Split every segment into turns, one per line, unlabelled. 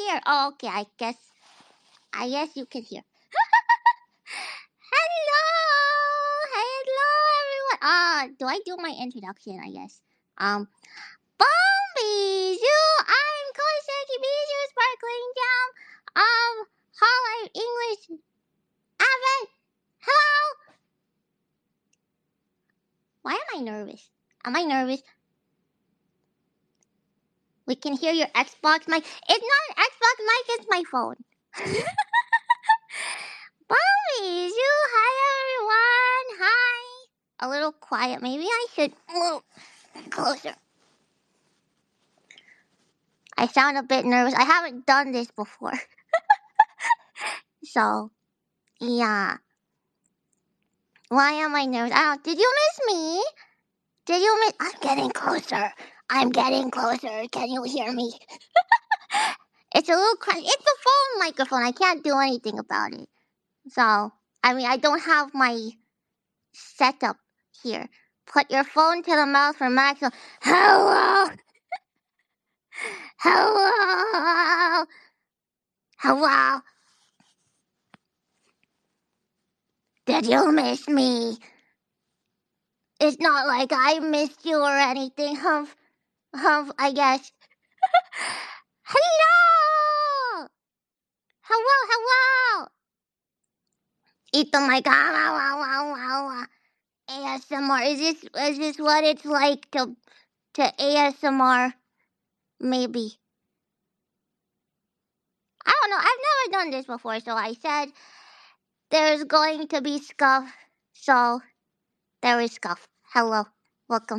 hear. Oh, okay. I guess you can hear. Hello, everyone. Do I do my introduction? I guess. Bombies, you. I'm Koseki Bijou, Sparkling Jam. Hall of English. Avid. Hello. Why am I nervous? Am I nervous? We can hear your Xbox mic. It's not an Xbox mic. It's my phone. Bombies, you. Hi, everyone. Hi. A little quiet. Maybe I should move closer. I sound a bit nervous. I haven't done this before. So, yeah. Why am I nervous? Did you miss me? Did you miss? I'm getting closer. I'm getting closer. Can you hear me? It's a little crazy. It's a phone microphone. I can't do anything about it. So, I don't have my setup here. Put your phone to the mouth for maximum. Hello. Hello. Hello. Did you miss me? It's not like I missed you or anything, I guess. Hello! Hello! Eat the mic. ASMR. Is this what it's like to ASMR? Maybe. I don't know. I've never done this before, so I said there's going to be scuff. So there is scuff. Hello. Welcome.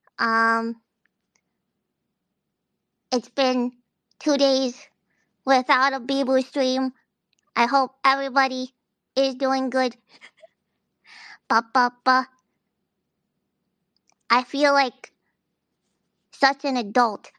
It's been 2 days without a Bebo stream. I hope everybody is doing good. Ba. I feel like such an adult.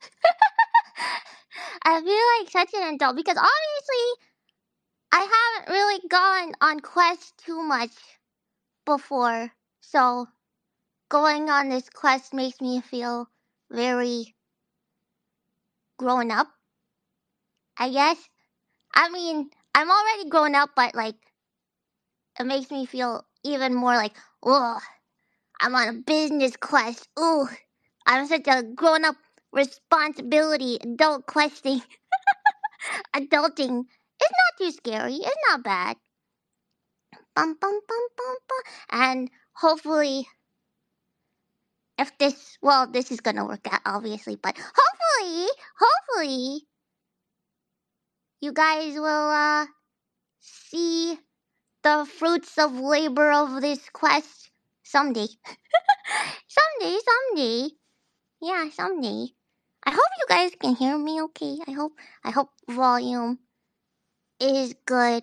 I feel like such an adult because obviously I haven't really gone on quests too much before. So going on this quest makes me feel very grown up, I guess. I'm already grown up, but like it makes me feel even more like, ugh, I'm on a business quest. Ooh, I'm such a grown up responsibility, adult questing. Adulting. It's not too scary. It's not bad. Bum, bum, bum, bum, bum. And hopefully, if this is gonna work out, obviously, but hopefully, you guys will, see the fruits of labor of this quest someday. someday. Yeah, someday. I hope you guys can hear me okay. I hope volume is good.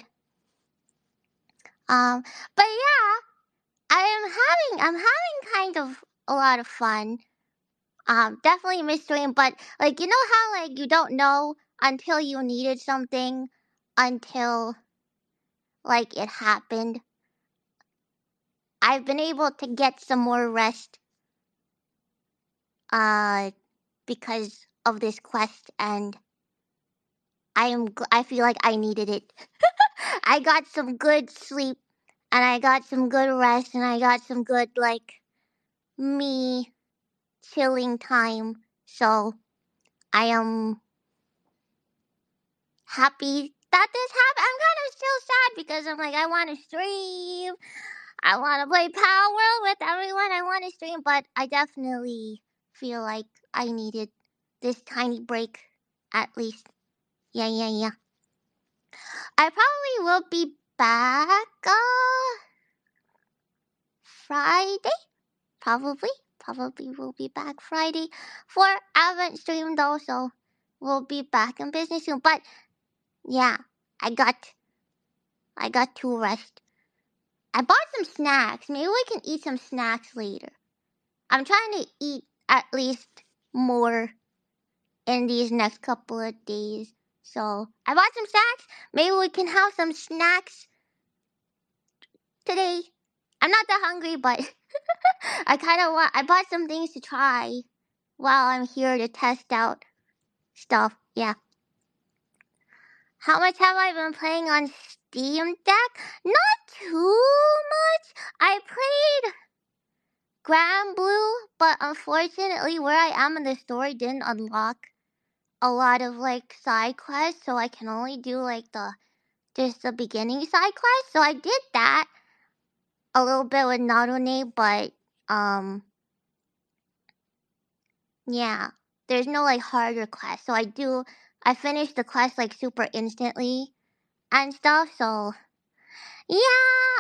But yeah, I'm having kind of a lot of fun. Definitely mystery, but like you know how like you don't know until you needed something until like it happened. I've been able to get some more rest because of this quest, and I feel like I needed it. I got some good sleep, and I got some good rest, and I got some good like me chilling time. So I am happy that this happened. I'm kind of still sad because I'm like, I want to stream. I want to play Power World with everyone. I want to stream, but I definitely feel like I needed this tiny break at least. Yeah. I probably will be back Friday. Probably will be back Friday for Advent stream though, so we'll be back in business soon. But yeah, I got to rest. I bought some snacks. Maybe we can eat some snacks later. I'm trying to eat at least more in these next couple of days. So I bought some snacks. Maybe we can have some snacks today. I'm not that hungry, but I bought some things to try while I'm here to test out stuff. Yeah. How much have I been playing on Steam Deck? Not too much. I played Grand Blue, but unfortunately, where I am in the story didn't unlock a lot of like side quests, so I can only do like just the beginning side quest. So I did that a little bit with Narune, but yeah, there's no like harder quest. So I finished the quest like super instantly and stuff. So yeah,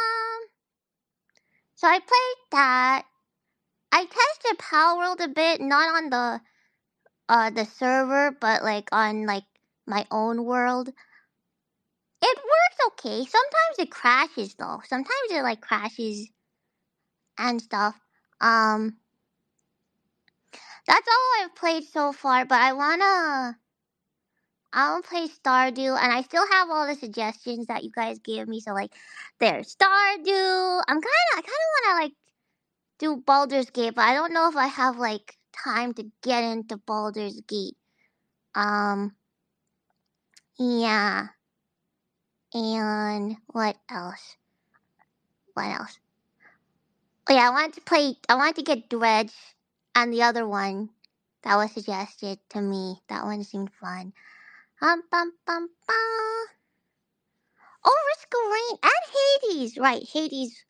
so I played that. I tested Palworld a bit, not on the server, but like on like my own world. It works okay. Sometimes it crashes though. Sometimes it like crashes and stuff. Um, that's all I've played so far. But I wanna play Stardew, and I still have all the suggestions that you guys gave me. So like, there's Stardew. I kind of wanna like do Baldur's Gate, but I don't know if I have like time to get into Baldur's Gate. Yeah. And what else? What else? Oh yeah, I wanted to get Dredge and the other one that was suggested to me. That one seemed fun. Bum, bum, bum. Oh, Risk of Rain and Hades. Right, Hades.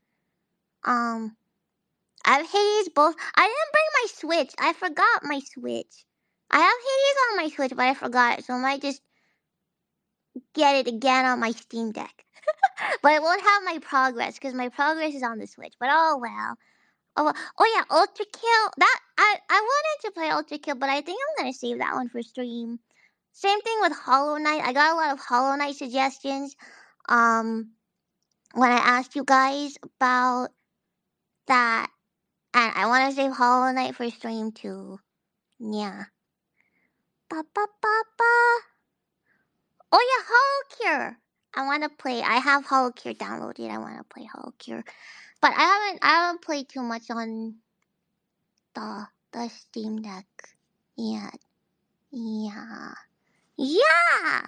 I have Hades both. I didn't bring my Switch. I forgot my Switch. I have Hades on my Switch, but I forgot it, so I might just get it again on my Steam Deck. But it won't have my progress because my progress is on the Switch. But oh well. Oh yeah, Ultra Kill. That I wanted to play Ultra Kill, but I think I'm gonna save that one for stream. Same thing with Hollow Knight. I got a lot of Hollow Knight suggestions. When I asked you guys about that, and I want to save Hollow Knight for stream too. Yeah. Ba ba ba ba. Oh yeah, Hollow Cure. I want to play. I have Hollow Cure downloaded. I want to play Hollow Cure, but I haven't played too much on the Steam Deck yet. Yeah. Yeah.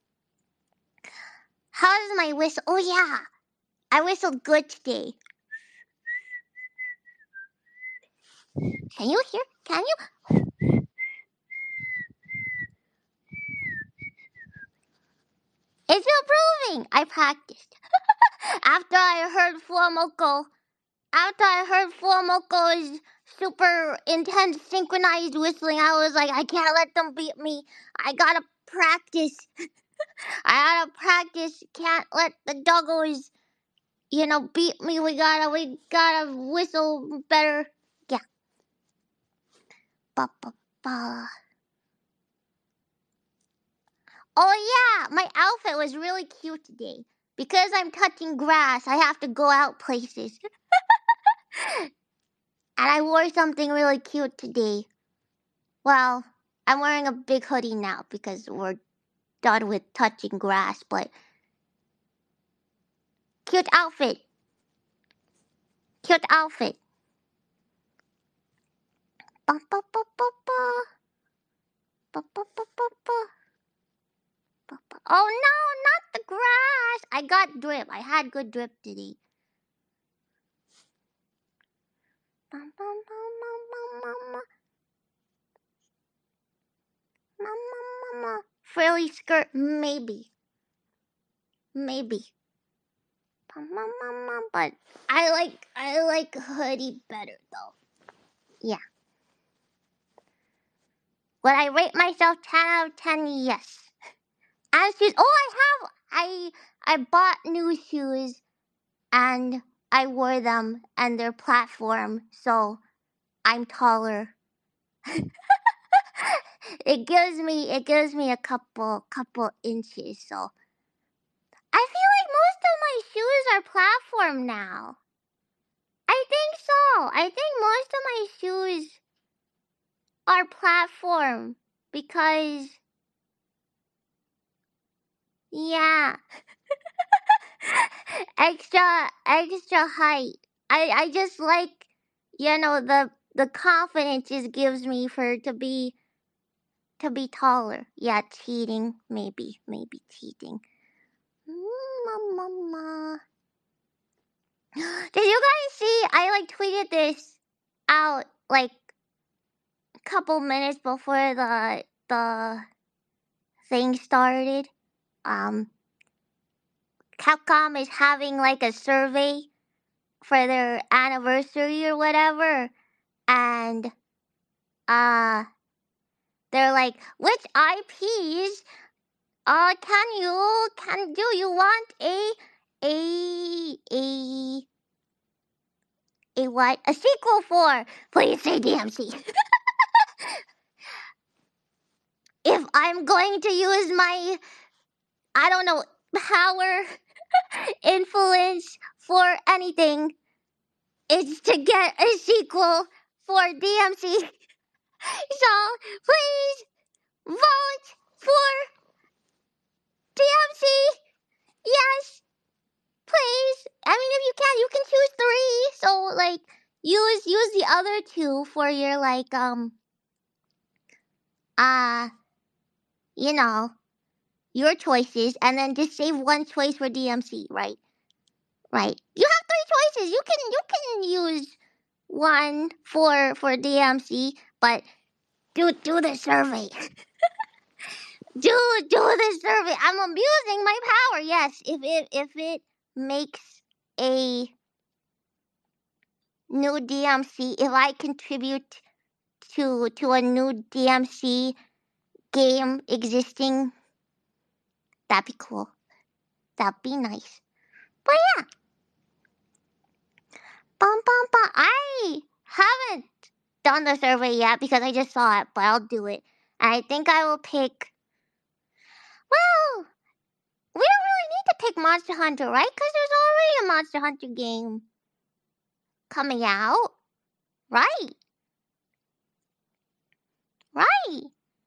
How's my whistle? Oh yeah, I whistled good today. Can you hear? Can you? It's improving. I practiced. After I heard Fuamoko's super intense synchronized whistling, I was like, I can't let them beat me. I gotta practice. I gotta practice. Can't let the doggos, beat me. We gotta whistle better. Yeah. Ba ba ba. Oh yeah, my outfit was really cute today. Because I'm touching grass, I have to go out places. And I wore something really cute today. Well, I'm wearing a big hoodie now because we're done with touching grass, but cute outfit. Cute outfit. Ba ba ba ba ba. Ba ba ba ba ba. Ba ba. Oh no, not the grass. I got drip. I had good drip today. Bum, bum, bum, bum, bum, bum, bum. Frilly skirt, maybe. Maybe. But I like hoodie better though. Yeah. Would I rate myself 10 out of 10? Yes. And shoes. Oh, I bought new shoes and I wore them and they're platform, so I'm taller. It gives me a couple inches, so I feel like most of my shoes are platform now. I think so. I think most of my shoes are platform because yeah. extra height. I just like the confidence it gives me for to be to be taller. Yeah, cheating. Maybe cheating. Mama. Did you guys see? I like tweeted this out like a couple minutes before the thing started. Capcom is having like a survey for their anniversary or whatever, and they're like, which IPs can do you want a what? A sequel for? Please say DMC. If I'm going to use my, I don't know, power, influence for anything, it's to get a sequel for DMC. So please vote for DMC. Yes, please. I mean, if you can choose 3. So like, use the other 2 for your like you know, your choices, and then just save 1 choice for DMC. Right. Right. You have 3 choices. You can use 1 for DMC, but do the survey. do the survey. I'm abusing my power. Yes, if it makes a new DMC, if I contribute to a new DMC game existing, that'd be cool. That'd be nice. But yeah, I haven't done the survey yet because I just saw it, but I'll do it. And I think I will pick. Well, we don't really need to pick Monster Hunter, right? Because there's already a Monster Hunter game coming out, right? Right.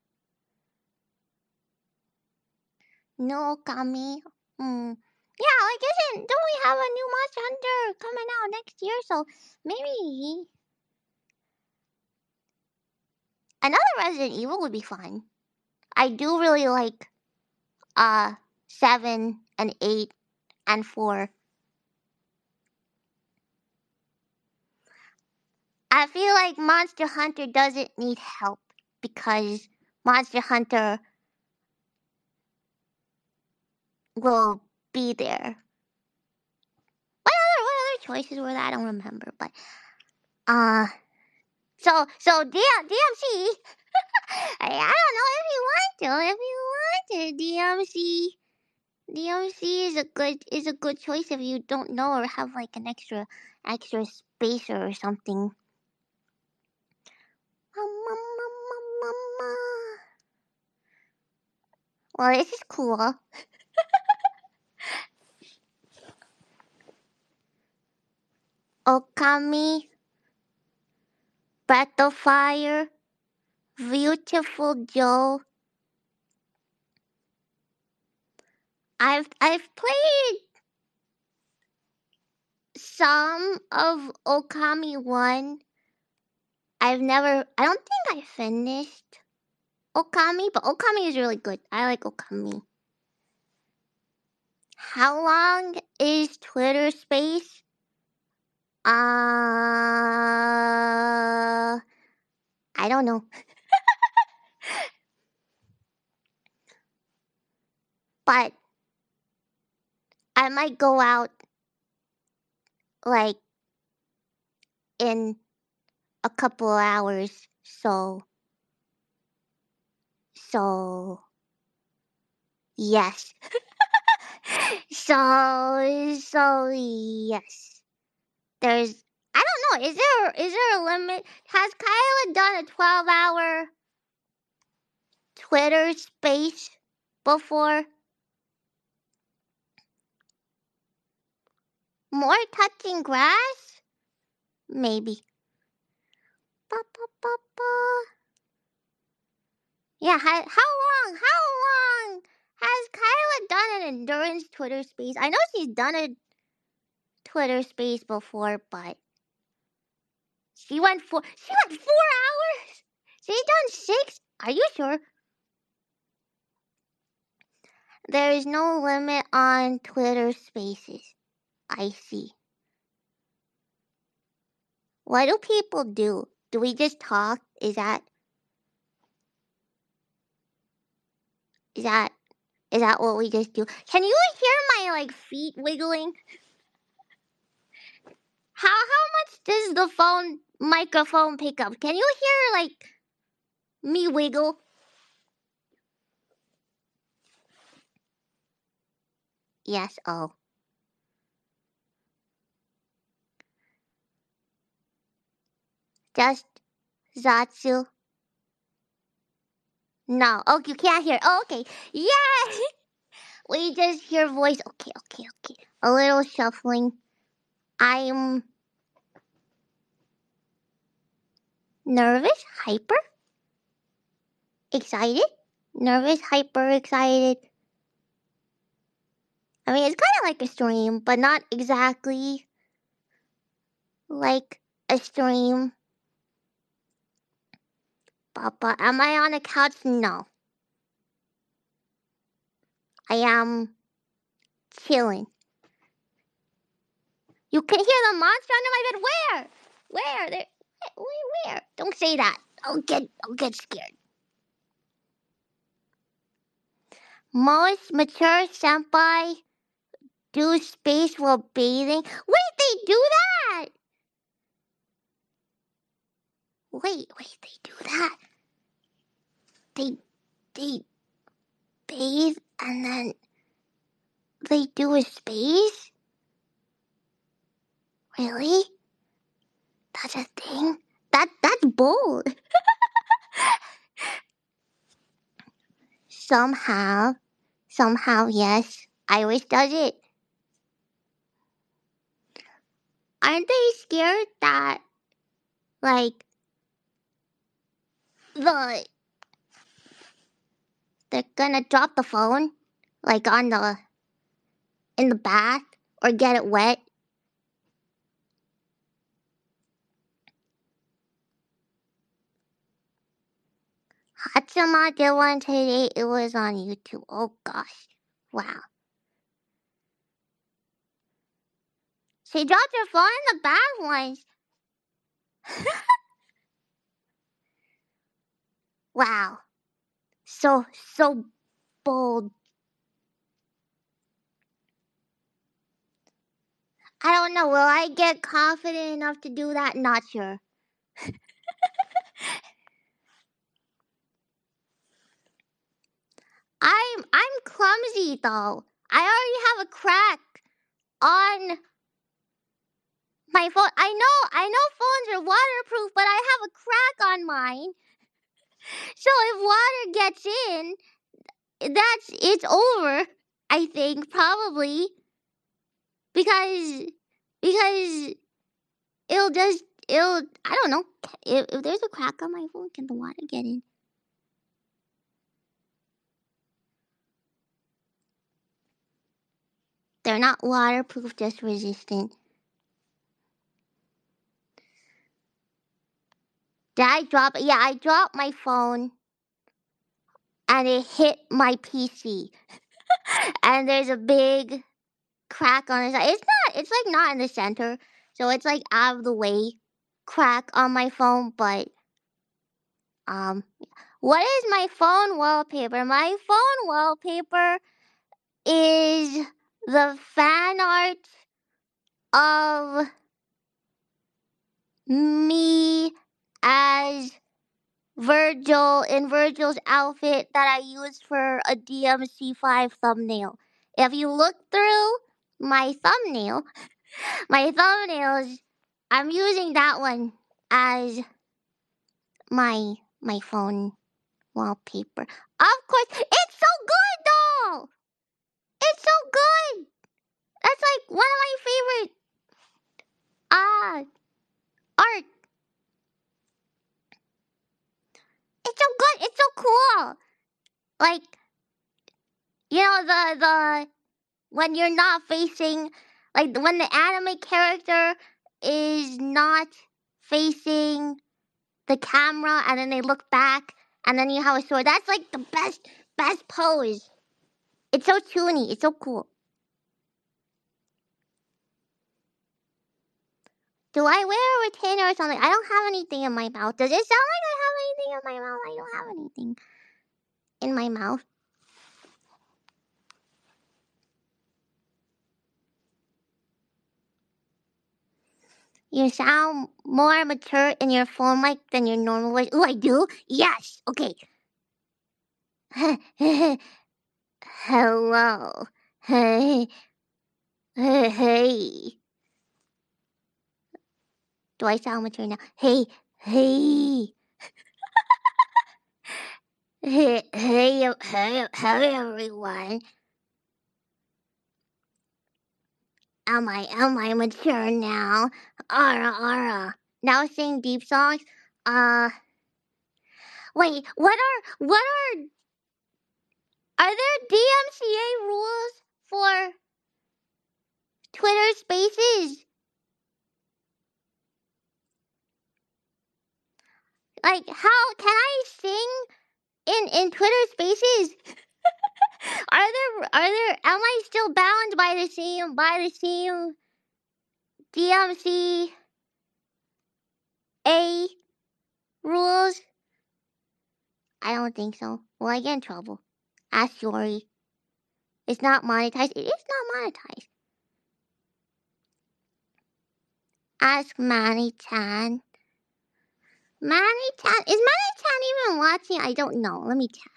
No, Kami. Yeah, like don't we have a new Monster Hunter coming out next year? So maybe another Resident Evil would be fun. I do really like 7 and 8 and 4. I feel like Monster Hunter doesn't need help because Monster Hunter will be there. What other choices were that? I don't remember, but so DMC. I don't know if you want to. If you want to, DMC is a good choice if you don't know or have like an extra spacer or something. Well, this is cool. Okami, Battlefire, Beautiful Joe. I've played some of Okami 1. I don't think I finished Okami, but Okami is really good. I like Okami. How long is Twitter Space? I don't know. But I might go out like in a couple hours, so yes. so yes. There's I don't know, is there a limit? Has Kyla done a 12-hour Twitter Space before? More touching grass? Maybe. Ba, ba, ba, ba. Yeah, how long has Kyla done an endurance Twitter Space? I know she's done a Twitter Space before, but she went 4 hours? She's done 6? Are you sure? There is no limit on Twitter Spaces. I see. What do people do? Do we just talk? Is that what we just do? Can you hear my feet wiggling? How much does the phone microphone pick up? Can you hear me wiggle? Yes. Oh. Just Zatsu. No. Oh, you can't hear. Oh, okay. Yes. We just hear voice. Okay. A little shuffling. I'm nervous, hyper, excited. Nervous, hyper, excited. I mean, it's kind of like a stream, but not exactly like a stream. Papa, am I on a couch? No. I am chilling. You can hear the monster under my bed. Where? Where? There? Where? Don't say that. I'll get scared. Most mature senpai do space while bathing. Wait, they do that? Wait, they do that? They bathe and then they do a space? Really? That's a thing? That's bold. Somehow, yes. Iris does it. Aren't they scared that, they're gonna drop the phone, in the bath, or get it wet? Hatsuma did one today. It was on YouTube. Oh gosh. Wow. She dropped her phone in the bath once. Wow. So bold. I don't know. Will I get confident enough to do that? Not sure. I'm clumsy though. I already have a crack on my phone. I know phones are waterproof, but I have a crack on mine. So if water gets in, it's over. I think probably because it'll I don't know if there's a crack on my phone, can the water get in? They're not waterproof, just resistant. Did I drop it? Yeah, I dropped my phone and it hit my PC. And there's a big crack on the side. It's not in the center. So it's out of the way crack on my phone, but what is my phone wallpaper? My phone wallpaper is the fan art of me as Virgil in Virgil's outfit that I used for a DMC5 thumbnail. If you look through my thumbnails, I'm using that one as my phone wallpaper. Of course, it's so good though. It's so good. That's one of my favorite art. It's so good. It's so cool. The when you're not facing, when the anime character is not facing the camera and then they look back and then you have a sword. That's the best pose. It's so tuney. It's so cool. Do I wear a retainer or something? I don't have anything in my mouth. Does it sound like I have anything in my mouth? I don't have anything in my mouth. You sound more mature in your phone mic than your normal voice. Ooh, I do? Yes. Okay. Hello. Hey. Hey. Do I sound mature now? Hey. Hey. Hey, everyone. Am I mature now? Ara. Now sing deep songs? Wait, are there DMCA rules for Twitter Spaces? Like, how can I sing in Twitter Spaces? Am I still bound by the same DMCA rules? I don't think so. Will I get in trouble? Ask Yori. It's not monetized. It is not monetized. Ask Manny-chan. Manny-chan? Is Manny-chan even watching? I don't know. Let me check.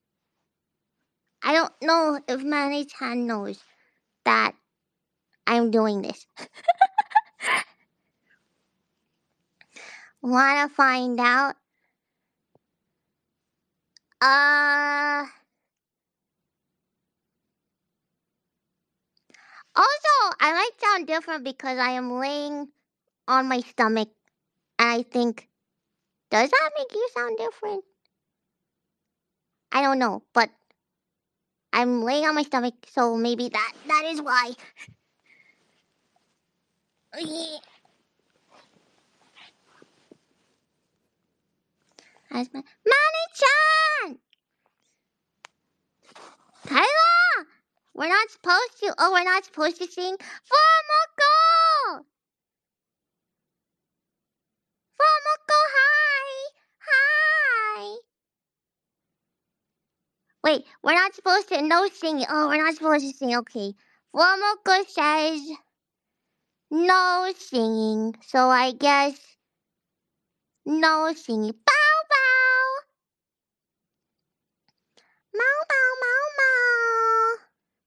I don't know if Manny-chan knows that I'm doing this. Wanna find out? Also, I might sound different because I am laying on my stomach. And I think, does that make you sound different? I don't know, but I'm laying on my stomach, so maybe that is why. Manny-chan! Kyla! We're not supposed to. Oh, we're not supposed to sing. Fumoko! Fumoko, hi! Hi! Wait, we're not supposed to. No singing. Oh, we're not supposed to sing. Okay. Fumoko says no singing. So I guess no singing. Bow bow! Mow mow mow mow!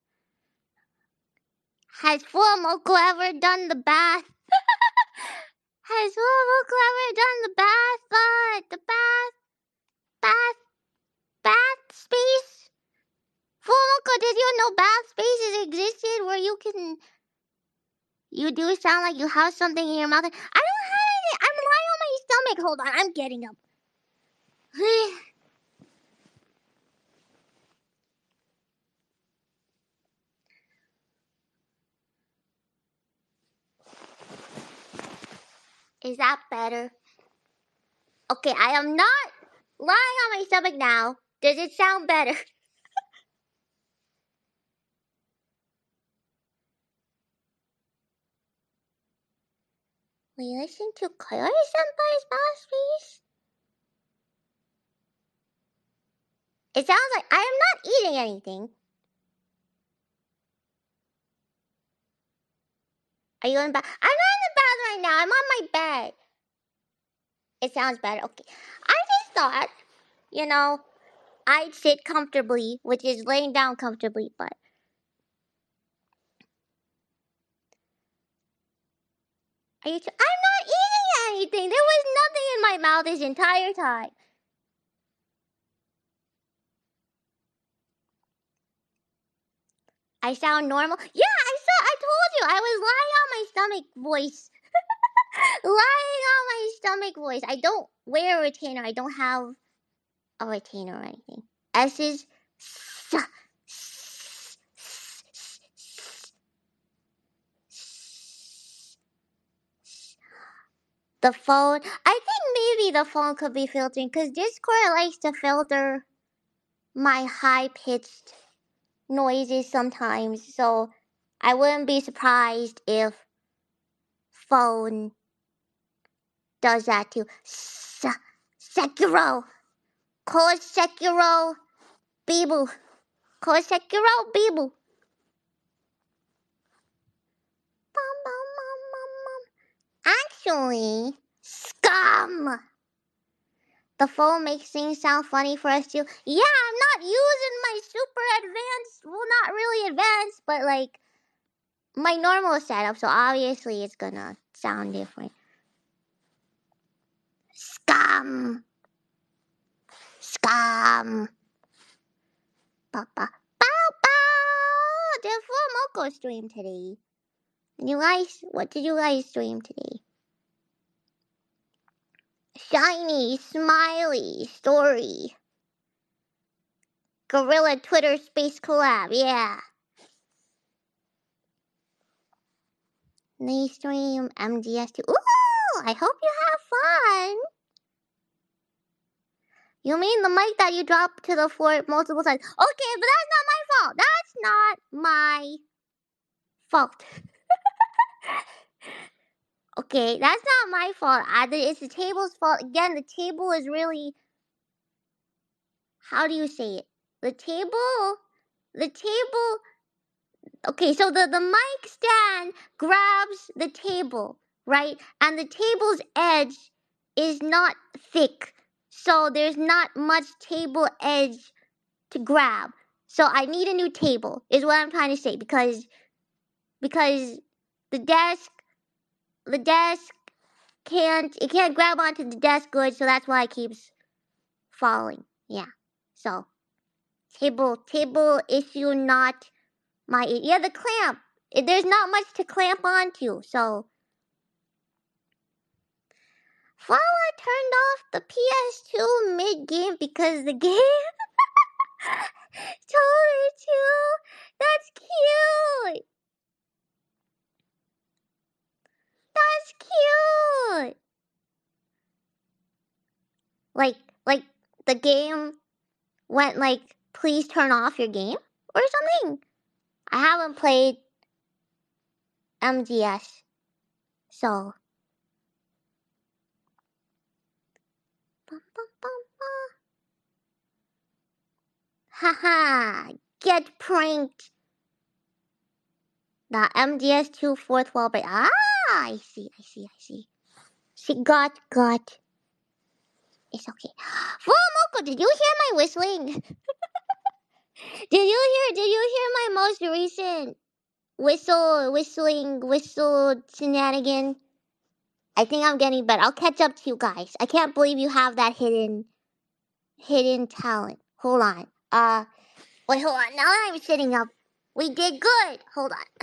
Has Fumoko ever done the bath? Has Fumoko ever done the bath? Bath space? Fumoko, did you know bath spaces existed where you do sound like you have something in your mouth? I don't have anything. I'm lying on my stomach. Hold on, I'm getting up. Is that better? Okay, I am not lying on my stomach now. Does it sound better? We listen to Kaori-senpai's bath space? It sounds like I am not eating anything. Are you in the bath? I'm not in the bath right now. I'm on my bed. It sounds better. Okay. I just thought, I'd sit comfortably, which is laying down comfortably, but I'm not eating anything. There was nothing in my mouth this entire time. I sound normal? Yeah, I told you. I was lying on my stomach voice. Lying on my stomach voice. I don't wear a retainer. I don't have a retainer or anything. S is the phone. I think maybe the phone could be filtering because Discord likes to filter my high pitched noises sometimes, so I wouldn't be surprised if phone does that too. Sekiro! Ko Sekiro Bibu! Ko Sekiro Bibu! Bum, bum, bum, bum, bum. Actually, scum! The phone makes things sound funny for us too. Yeah, I'm not using my super advanced, well, not really advanced, but like my normal setup, so obviously it's gonna sound different. Scum! Scum! Papa. Bow bow! There's Moko stream today. What did you guys stream today? Shiny, smiley, story. Gorilla Twitter space collab, yeah. They stream MGS2. Ooh! I hope you have fun! You mean the mic that you dropped to the floor multiple times? Okay, but that's not my fault. That's not my fault. Okay, that's not my fault either. It's the table's fault. Again, the table is really... How do you say it? The table... Okay, so the mic stand grabs the table, right? And the table's edge is not thick. So there's not much table edge to grab. So I need a new table, is what I'm trying to say, because the desk can't grab onto the desk good, so that's why it keeps falling. Yeah. So table issue, not the clamp. There's not much to clamp onto, so Flower turned off the PS2 mid-game because the game told her to. That's cute. That's cute. Like the game went like, please turn off your game or something. I haven't played MGS, so. Haha, get pranked. The MGS2 fourth wall break. Ah, I see. She got. It's okay. Full did you hear my whistling? Did you hear my most recent whistle shenanigan? I think I'm getting better. I'll catch up to you guys. I can't believe you have that hidden talent. Hold on. Wait, hold on. Now that I'm sitting up, we did good. Hold on.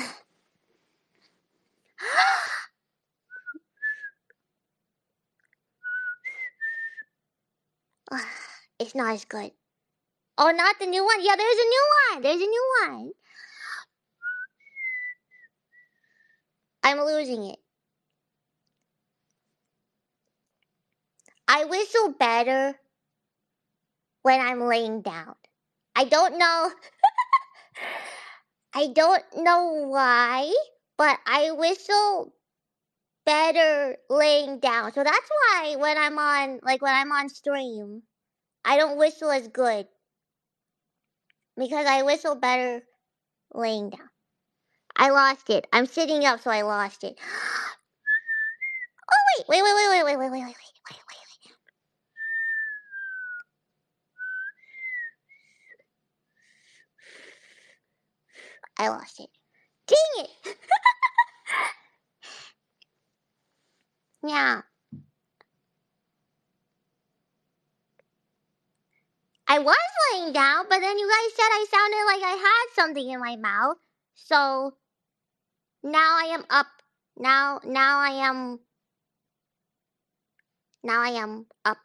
It's not as good. Oh, not the new one? Yeah, there's a new one. I'm losing it. I whistle better when I'm laying down. I don't know why, but I whistle better laying down. So that's why when I'm on stream, I don't whistle as good. Because I whistle better laying down. I lost it. I'm sitting up, so I lost it. Oh wait. I lost it. Dang it! Yeah. I was laying down, but then you guys said I sounded like I had something in my mouth. So now I am up. Now I am up.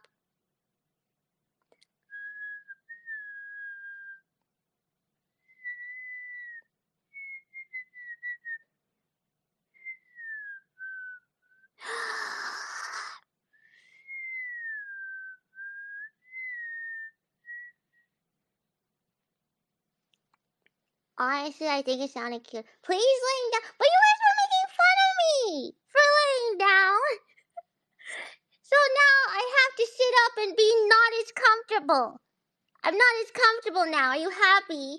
Honestly, I think it sounded cute. Please laying down. But you guys were making fun of me for laying down. So now I have to sit up and be not as comfortable. I'm not as comfortable now. Are you happy?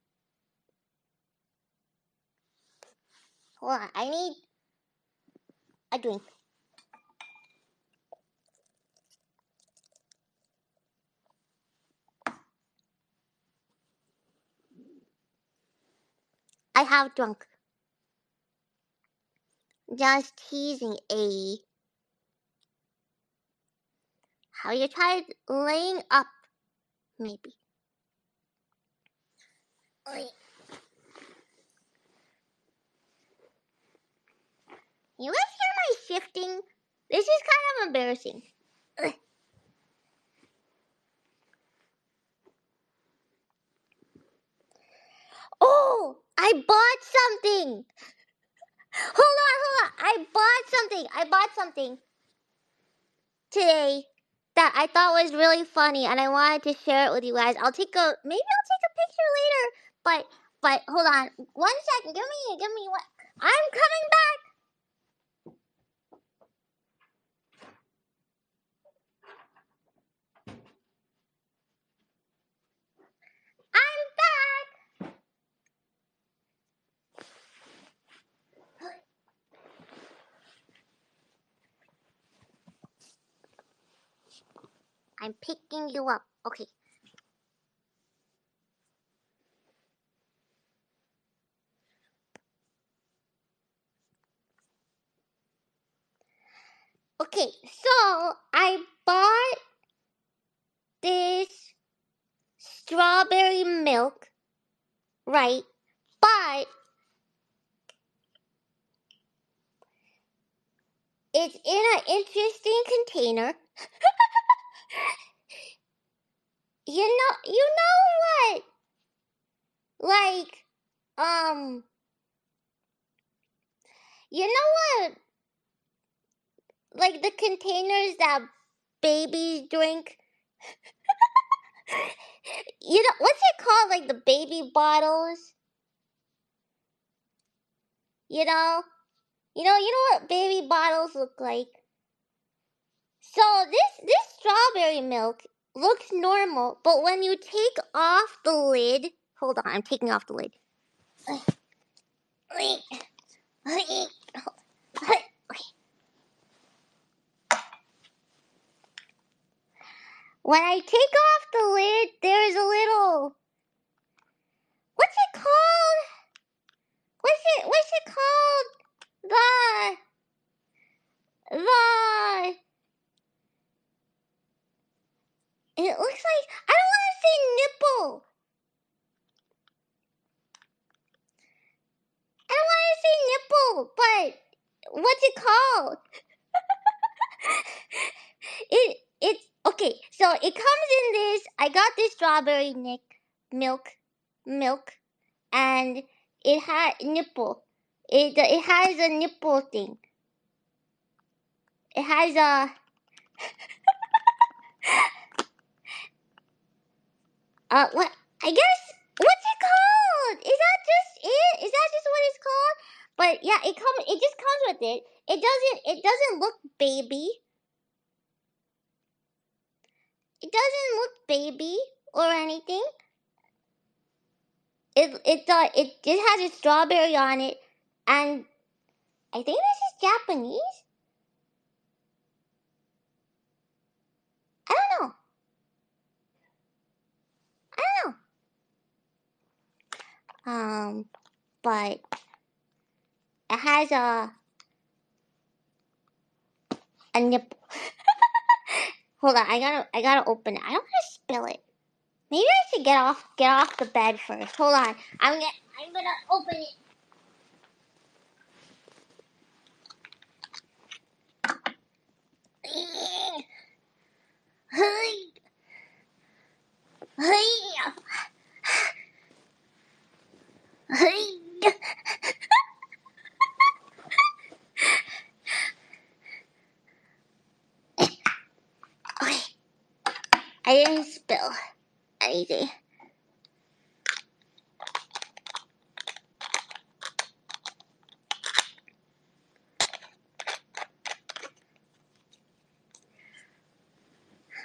Hold on. I need a drink. I have drunk. Just teasing, A. Have you tried laying up? Maybe. You guys hear my shifting? This is kind of embarrassing. Oh, I bought something. Hold on. I bought something today that I thought was really funny, and I wanted to share it with you guys. Maybe I'll take a picture later. But hold on, 1 second. Give me what? I'm coming back. I'm back. I'm picking you up. Okay. Okay, so I bought this strawberry milk, right? But it's in an interesting container. You know what? Like, you know what? Like the containers that babies drink. You know what's it called? Like the baby bottles. You know what baby bottles look like. So this strawberry milk looks normal, but when you take off the lid, hold on, I'm taking off the lid. When I take off the lid, there's a little. What's it called? What's it called? It looks like, I don't want to say nipple. I don't want to say nipple, but what's it called? It's okay. So it comes in this. I got this strawberry milk, and it had nipple. It has a nipple thing. It has a. What? I guess. What's it called? Is that just it? Is that just what it's called? But yeah, it just comes with it. It doesn't look baby. It doesn't look baby or anything. It has a strawberry on it, and I think this is Japanese. I don't know. But it has a nipple. Hold on, I gotta open it. I don't want to spill it. Maybe I should get off the bed first. Hold on, I'm gonna open it. Okay, I didn't spill anything.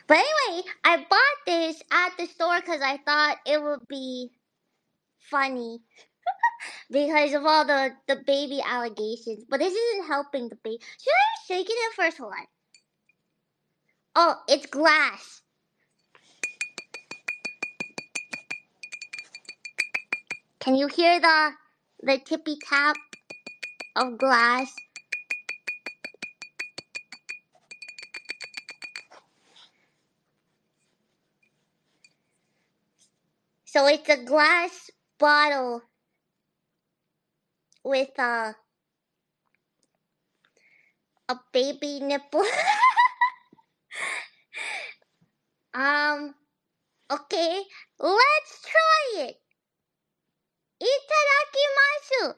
But anyway, I bought this at the store because I thought it would be funny because of all the baby allegations. But this isn't helping the baby. Should I shake it first? Hold on. Oh, it's glass. Can you hear the tippy tap of glass? So it's a glass bottle with a baby nipple. Okay, let's try it. Itadakimasu.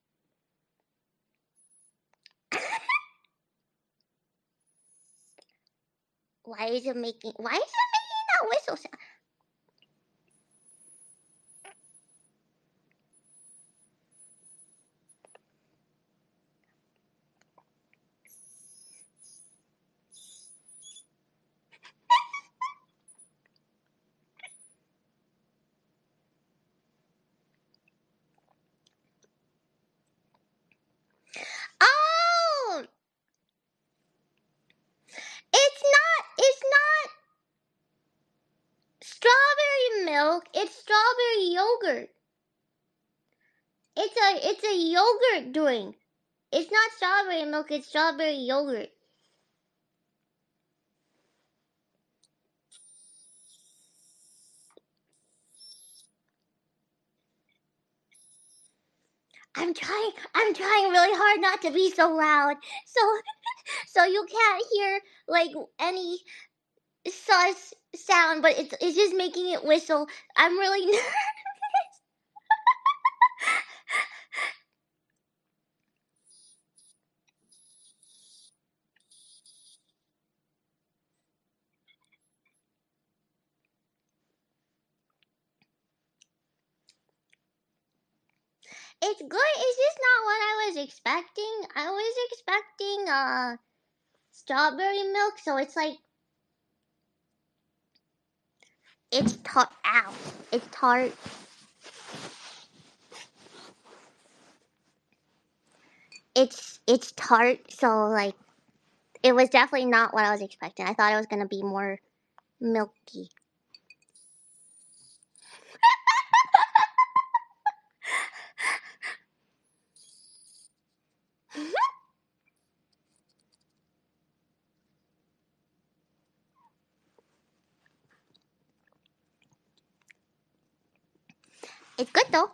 Why is it making that whistle sound? Oh, it's not strawberry milk. It's strawberry yogurt. It's a yogurt drink. It's not strawberry milk. It's strawberry yogurt. I'm trying really hard not to be so loud. So you can't hear like any sus sound, but it's just making it whistle. I'm really nervous. It's good. It's just not what I was expecting. I was expecting strawberry milk, so it's like it's tart. Ow! It's tart. It's tart. So like it was definitely not what I was expecting. I thought it was gonna be more milky. It's good though.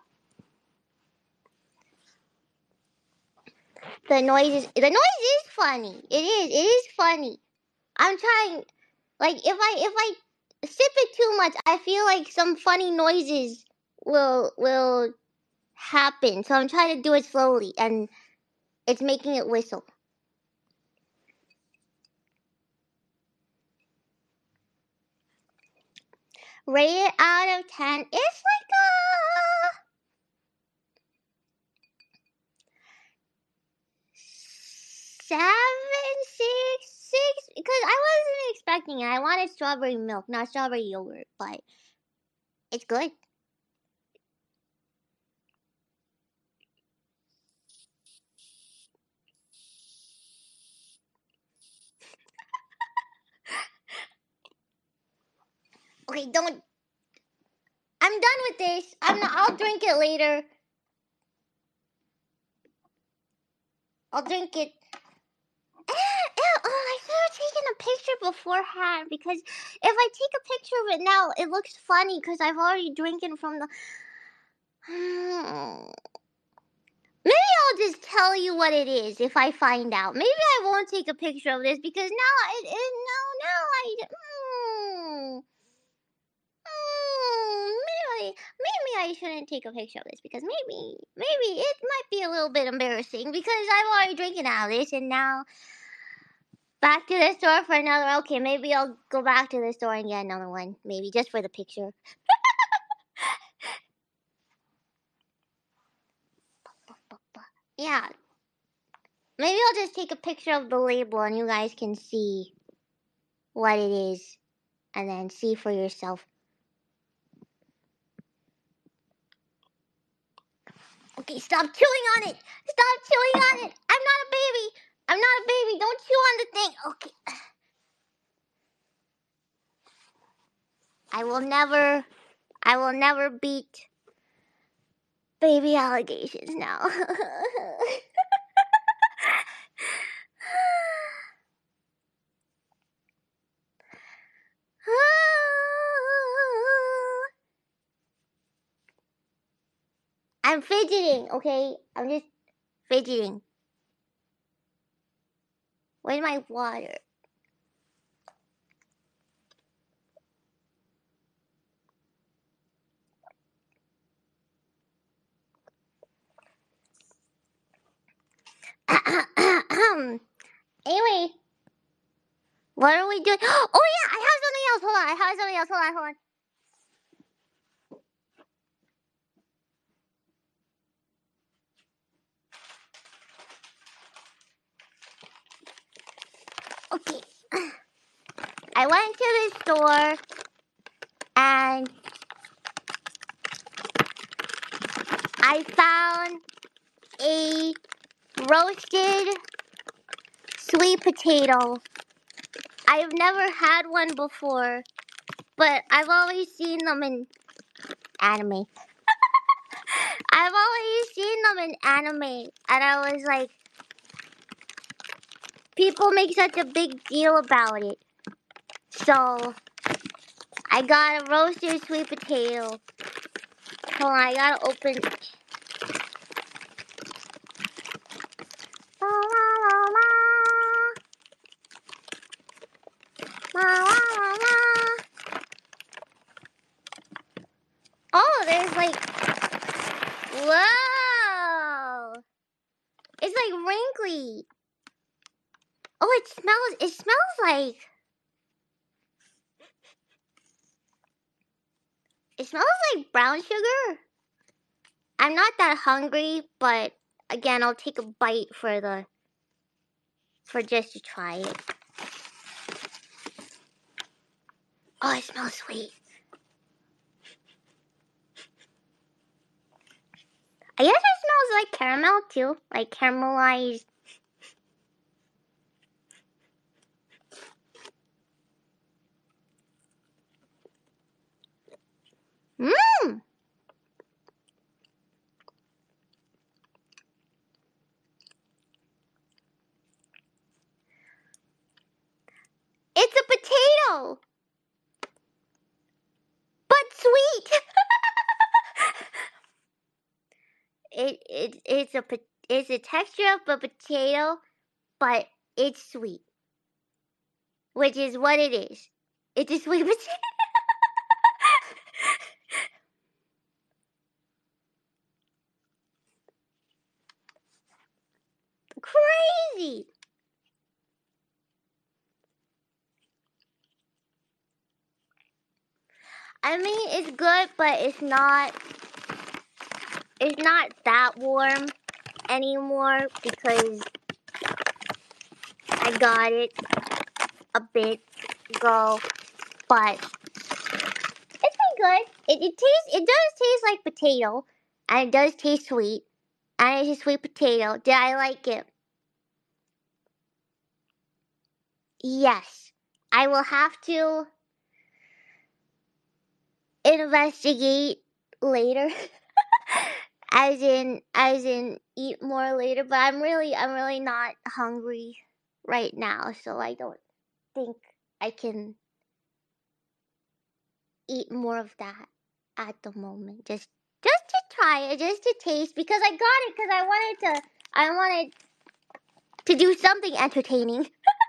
The noise is funny. It is funny. I'm trying. Like if I sip it too much, I feel like some funny noises will happen. So I'm trying to do it slowly, and it's making it whistle. Rate it out of 10. It's like a 7, 6, because I wasn't expecting it. I wanted strawberry milk, not strawberry yogurt, but it's good. Okay, don't. I'm done with this. I'll drink it later. I'll drink it. I should have taken a picture beforehand because if I take a picture of it now, it looks funny because I've already drinking from the. Maybe I'll just tell you what it is if I find out. Maybe I won't take a picture of this because now maybe I shouldn't take a picture of this because maybe it might be a little bit embarrassing because I've already drinking out of this and now back to the store for another. Okay, maybe I'll go back to the store and get another one. Maybe just for the picture. Yeah. Maybe I'll just take a picture of the label and you guys can see what it is. and then see for yourself. Okay, stop chewing on it. Stop chewing on it. I'm not a baby. I'm not a baby. Don't chew on the thing. Okay. I will never beat baby allegations now. I'm fidgeting, okay? I'm just fidgeting. Where's my water? Anyway, what are we doing? Oh yeah, I have something else. Hold on, I have something else. Hold on. Okay. I went to the store and I found a roasted sweet potato. I've never had one before, but I've always seen them in anime. I've always seen them in anime, and I was like, people make such a big deal about it. So, I got a roasted sweet potato. Hold on, I gotta open. La, la, la, la. La, la, la. Oh, there's like, whoa! It's like wrinkly. Oh, it smells like brown sugar. I'm not that hungry, but again, I'll take a bite for just to try it. Oh, it smells sweet. I guess it smells like caramel too, like caramelized. Mmm! It's a potato! But sweet! It's a texture of a potato, but it's sweet. Which is what it is. It's a sweet potato. Crazy! I mean, it's good, but it's not that warm anymore because I got it a bit ago, but it's been good. It does taste like potato, and it does taste sweet, and it's a sweet potato. Did I like it? Yes. I will have to investigate later. as in eat more later, but I'm really not hungry right now, so I don't think I can eat more of that at the moment. Just to try it, just to taste, because I got it because I wanted to do something entertaining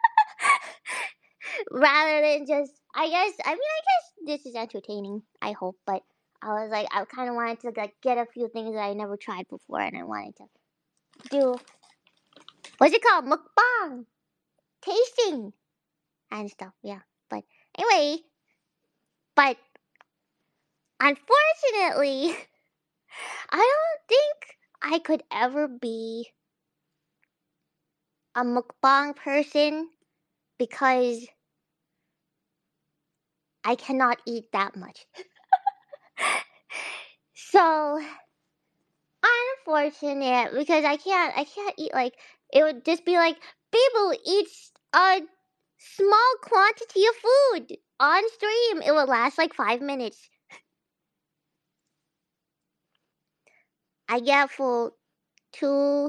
rather than just I guess this is entertaining, I hope, but I was like I kind of wanted to like get a few things that I never tried before, and I wanted to do what's it called, mukbang, tasting and stuff. Yeah, but anyway, but unfortunately, I don't think I could ever be a mukbang person because I cannot eat that much. So unfortunate because I can't eat like it would just be like people eat a small quantity of food on stream. It would last like 5 minutes. I get full too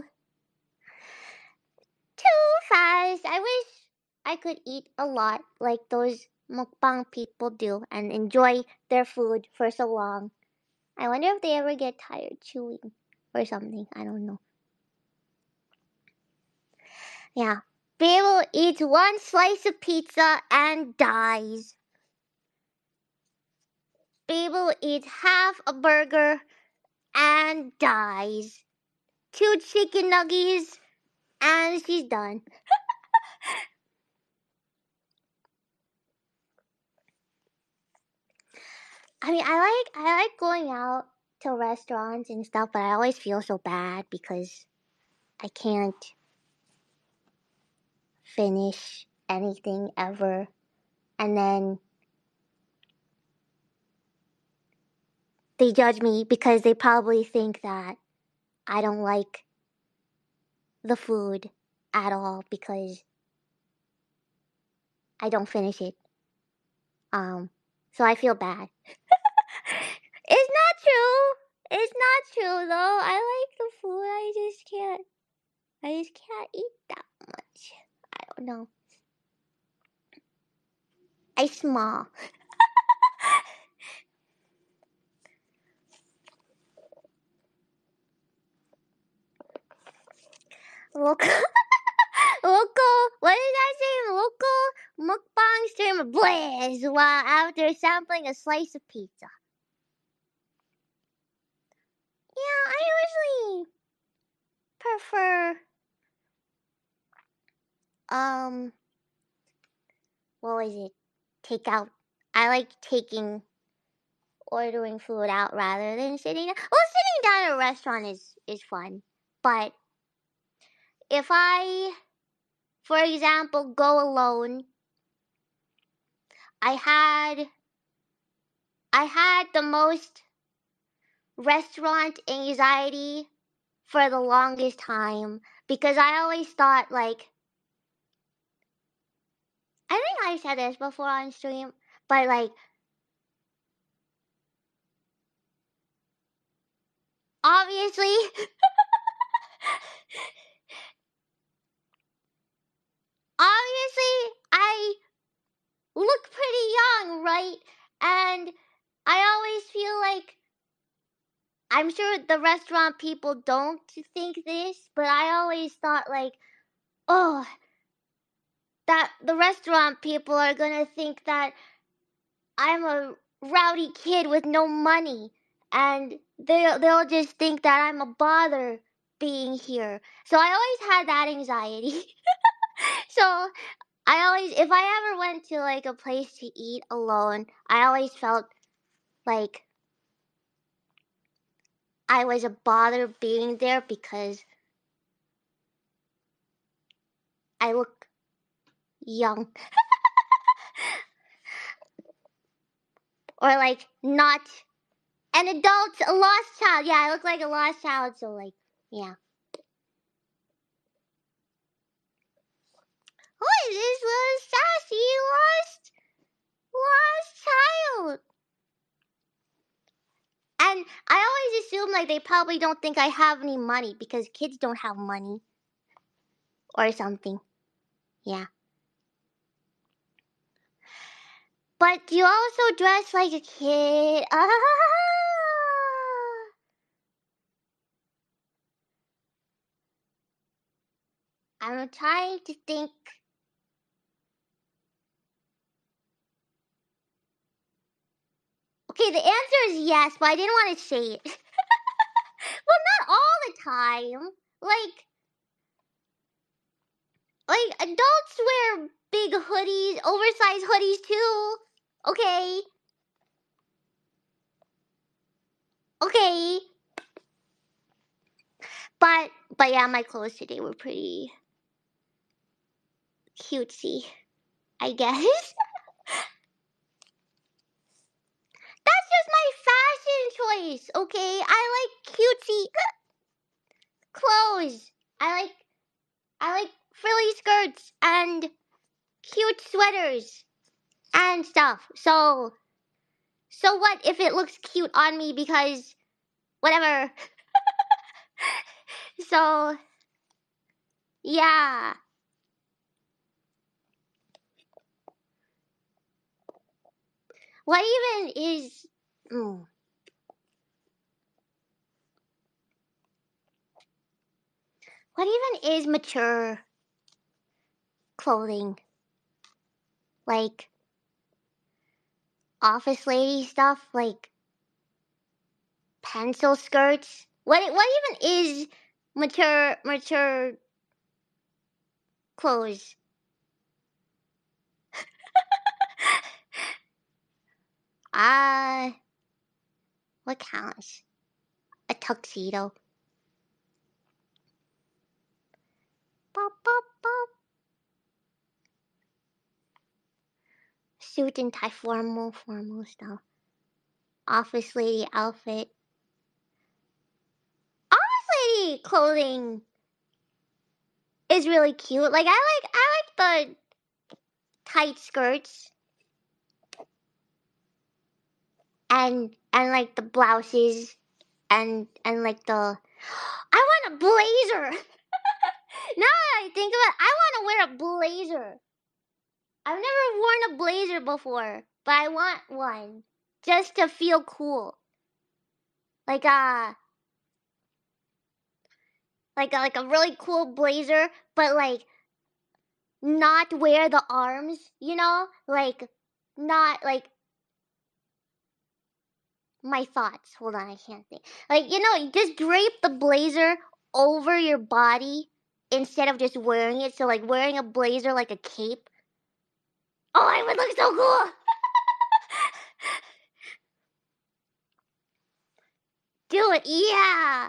fast. I wish I could eat a lot like those mukbang people do and enjoy their food for so long. I wonder if they ever get tired chewing or something. I don't know. Yeah. People eats one slice of pizza and dies. People eats half a burger and dies. 2 chicken nuggets and she's done. I mean, I like going out to restaurants and stuff, but I always feel so bad because I can't finish anything ever. And then they judge me because they probably think that I don't like the food at all because I don't finish it. So I feel bad. It's not true. It's not true though. I like the food. I just can't eat that much. I don't know. I small. Local, what did I say? Local mukbang streamer blaze while after sampling a slice of pizza. Yeah, I usually prefer, what was it? Takeout. I like ordering food out rather than sitting down. Well, sitting down at a restaurant is fun. But if I, for example, go alone, I had the most restaurant anxiety for the longest time because I always thought like I think I said this before on stream, but like obviously I look pretty young, right? And I always feel like I'm sure the restaurant people don't think this, but I always thought like, oh, that the restaurant people are gonna think that I'm a rowdy kid with no money, and they'll just think that I'm a bother being here. So I always had that anxiety. So I always, if I ever went to like a place to eat alone, I always felt like I was a bother being there because I look young or like not an adult, a lost child. Yeah, I look like a lost child. So like, yeah. Who is this little sassy lost child? And I always assume like they probably don't think I have any money because kids don't have money or something. Yeah. But you also dress like a kid. I'm trying to think. Okay, the answer is yes, but I didn't want to say it. Well, not all the time. Like adults wear big hoodies, oversized hoodies too. Okay. Okay. But yeah, my clothes today were pretty cutesy, I guess. choice, okay? I like cutesy clothes. I like frilly skirts and cute sweaters and stuff. So what if it looks cute on me because whatever. So yeah. What even is what even is mature clothing? Like office lady stuff, like pencil skirts. What even is mature clothes? What counts? A tuxedo. Pop pop pop. Suit and tie, formal stuff. Office lady outfit. Office lady clothing is really cute. Like I like the tight skirts and like the blouses and like the I want a blazer. Now that I think of it, I want to wear a blazer. I've never worn a blazer before, but I want one just to feel cool. Like like a really cool blazer, but like not wear the arms, you know? Like not like my thoughts. Hold on, I can't think. Like, you know, just drape the blazer over your body instead of just wearing it. So like wearing a blazer like a cape. Oh, it would look so cool. Do it, yeah.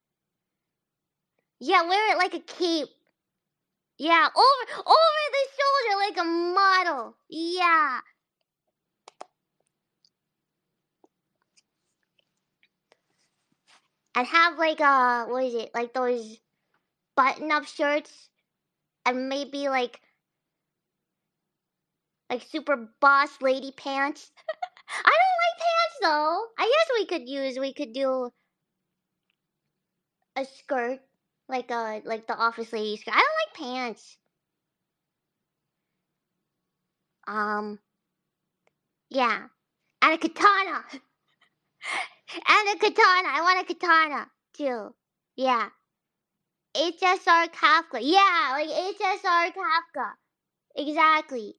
Yeah, wear it like a cape. Yeah, over the shoulder like a model. Yeah. And have like what is it? Like those button-up shirts and maybe like super boss lady pants. I don't like pants though. I guess we could do a skirt like the office lady skirt. I don't like pants. Yeah. And a katana. And a katana. I want a katana too. Yeah. HSR Kafka. Yeah, like HSR Kafka. Exactly.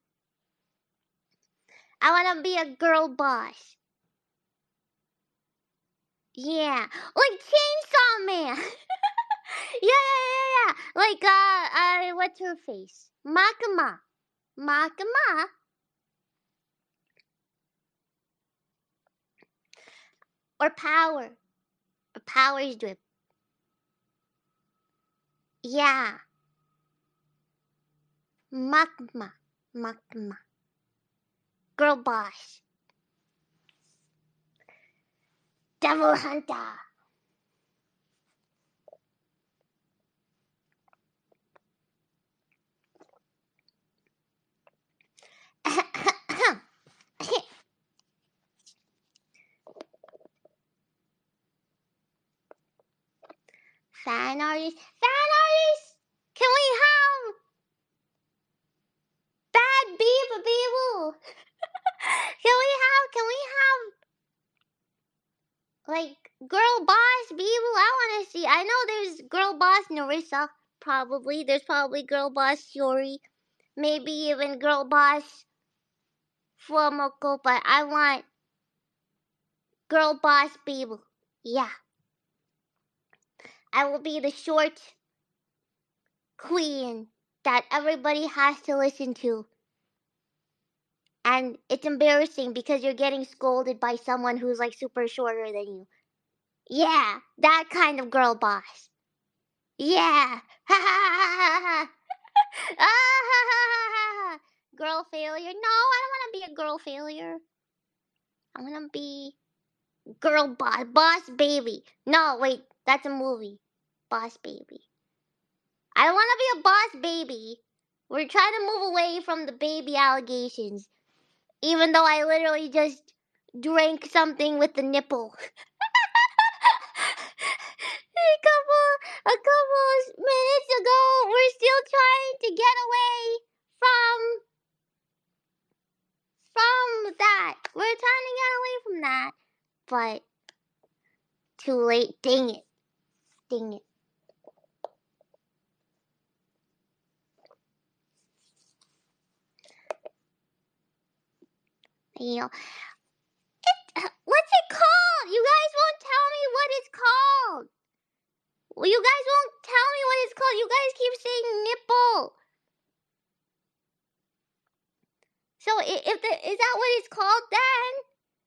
I want to be a girl boss. Yeah. Like Chainsaw Man. Yeah. Like, what's her face? Makima. Makima? Or Power. Or Power's Drip. Yeah. Makima. Makima. Girl boss. Devil Hunter. Fan artist. Fan artist! Can we have Bad Beaver? Can we have like Girl Boss Beeble? I wanna see. I know there's Girl Boss Narissa, probably. There's probably Girl Boss Shiori. Maybe even Girl Boss Fuamoko, but I want Girl Boss Beeble. Yeah. I will be the short queen that everybody has to listen to. And it's embarrassing because you're getting scolded by someone who's like super shorter than you. Yeah, that kind of girl boss. Yeah. Ha ha ha ha ha. Girl failure. No, I don't want to be a girl failure. I want to be Girl boss. Boss baby. No, wait. That's a movie. Boss baby. I don't want to be a boss baby. We're trying to move away from the baby allegations. Even though I literally just drank something with the nipple. a couple minutes ago, we're still trying to get away from that. We're trying to get away from that. But too late. Dang it. Dang it. You know, what's it called? You guys won't tell me what it's called. Well, you guys won't tell me what it's called. You guys keep saying nipple. So is that what it's called then?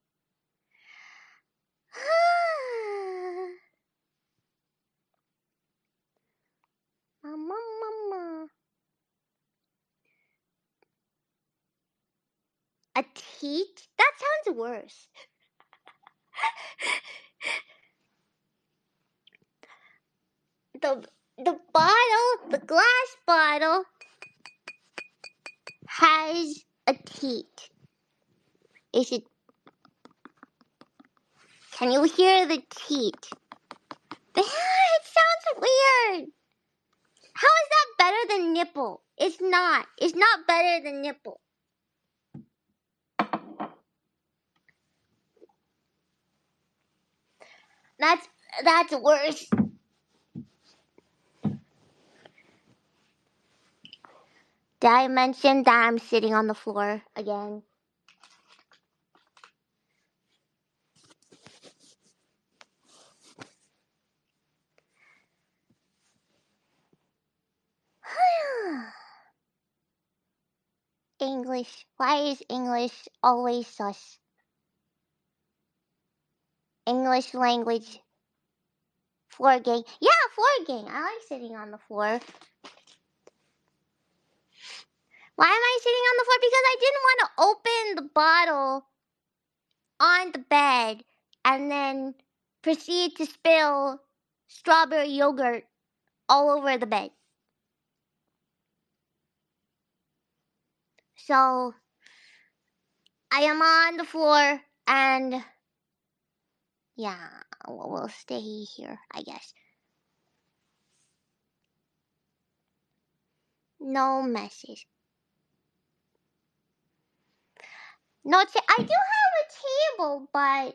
Mama. A teat? That sounds worse. The bottle, the glass bottle, has a teat. Is it? Can you hear the teat? It sounds weird. How is that better than nipple? It's not. It's not better than nipple. That's worse. Did I mention that I'm sitting on the floor again? English. Why is English always sus? English language. Floor gang. Yeah, floor gang. I like sitting on the floor. Why am I sitting on the floor? Because I didn't want to open the bottle on the bed and then proceed to spill strawberry yogurt all over the bed. So I am on the floor and yeah, we'll stay here, I guess. No messes. No, I do have a table, but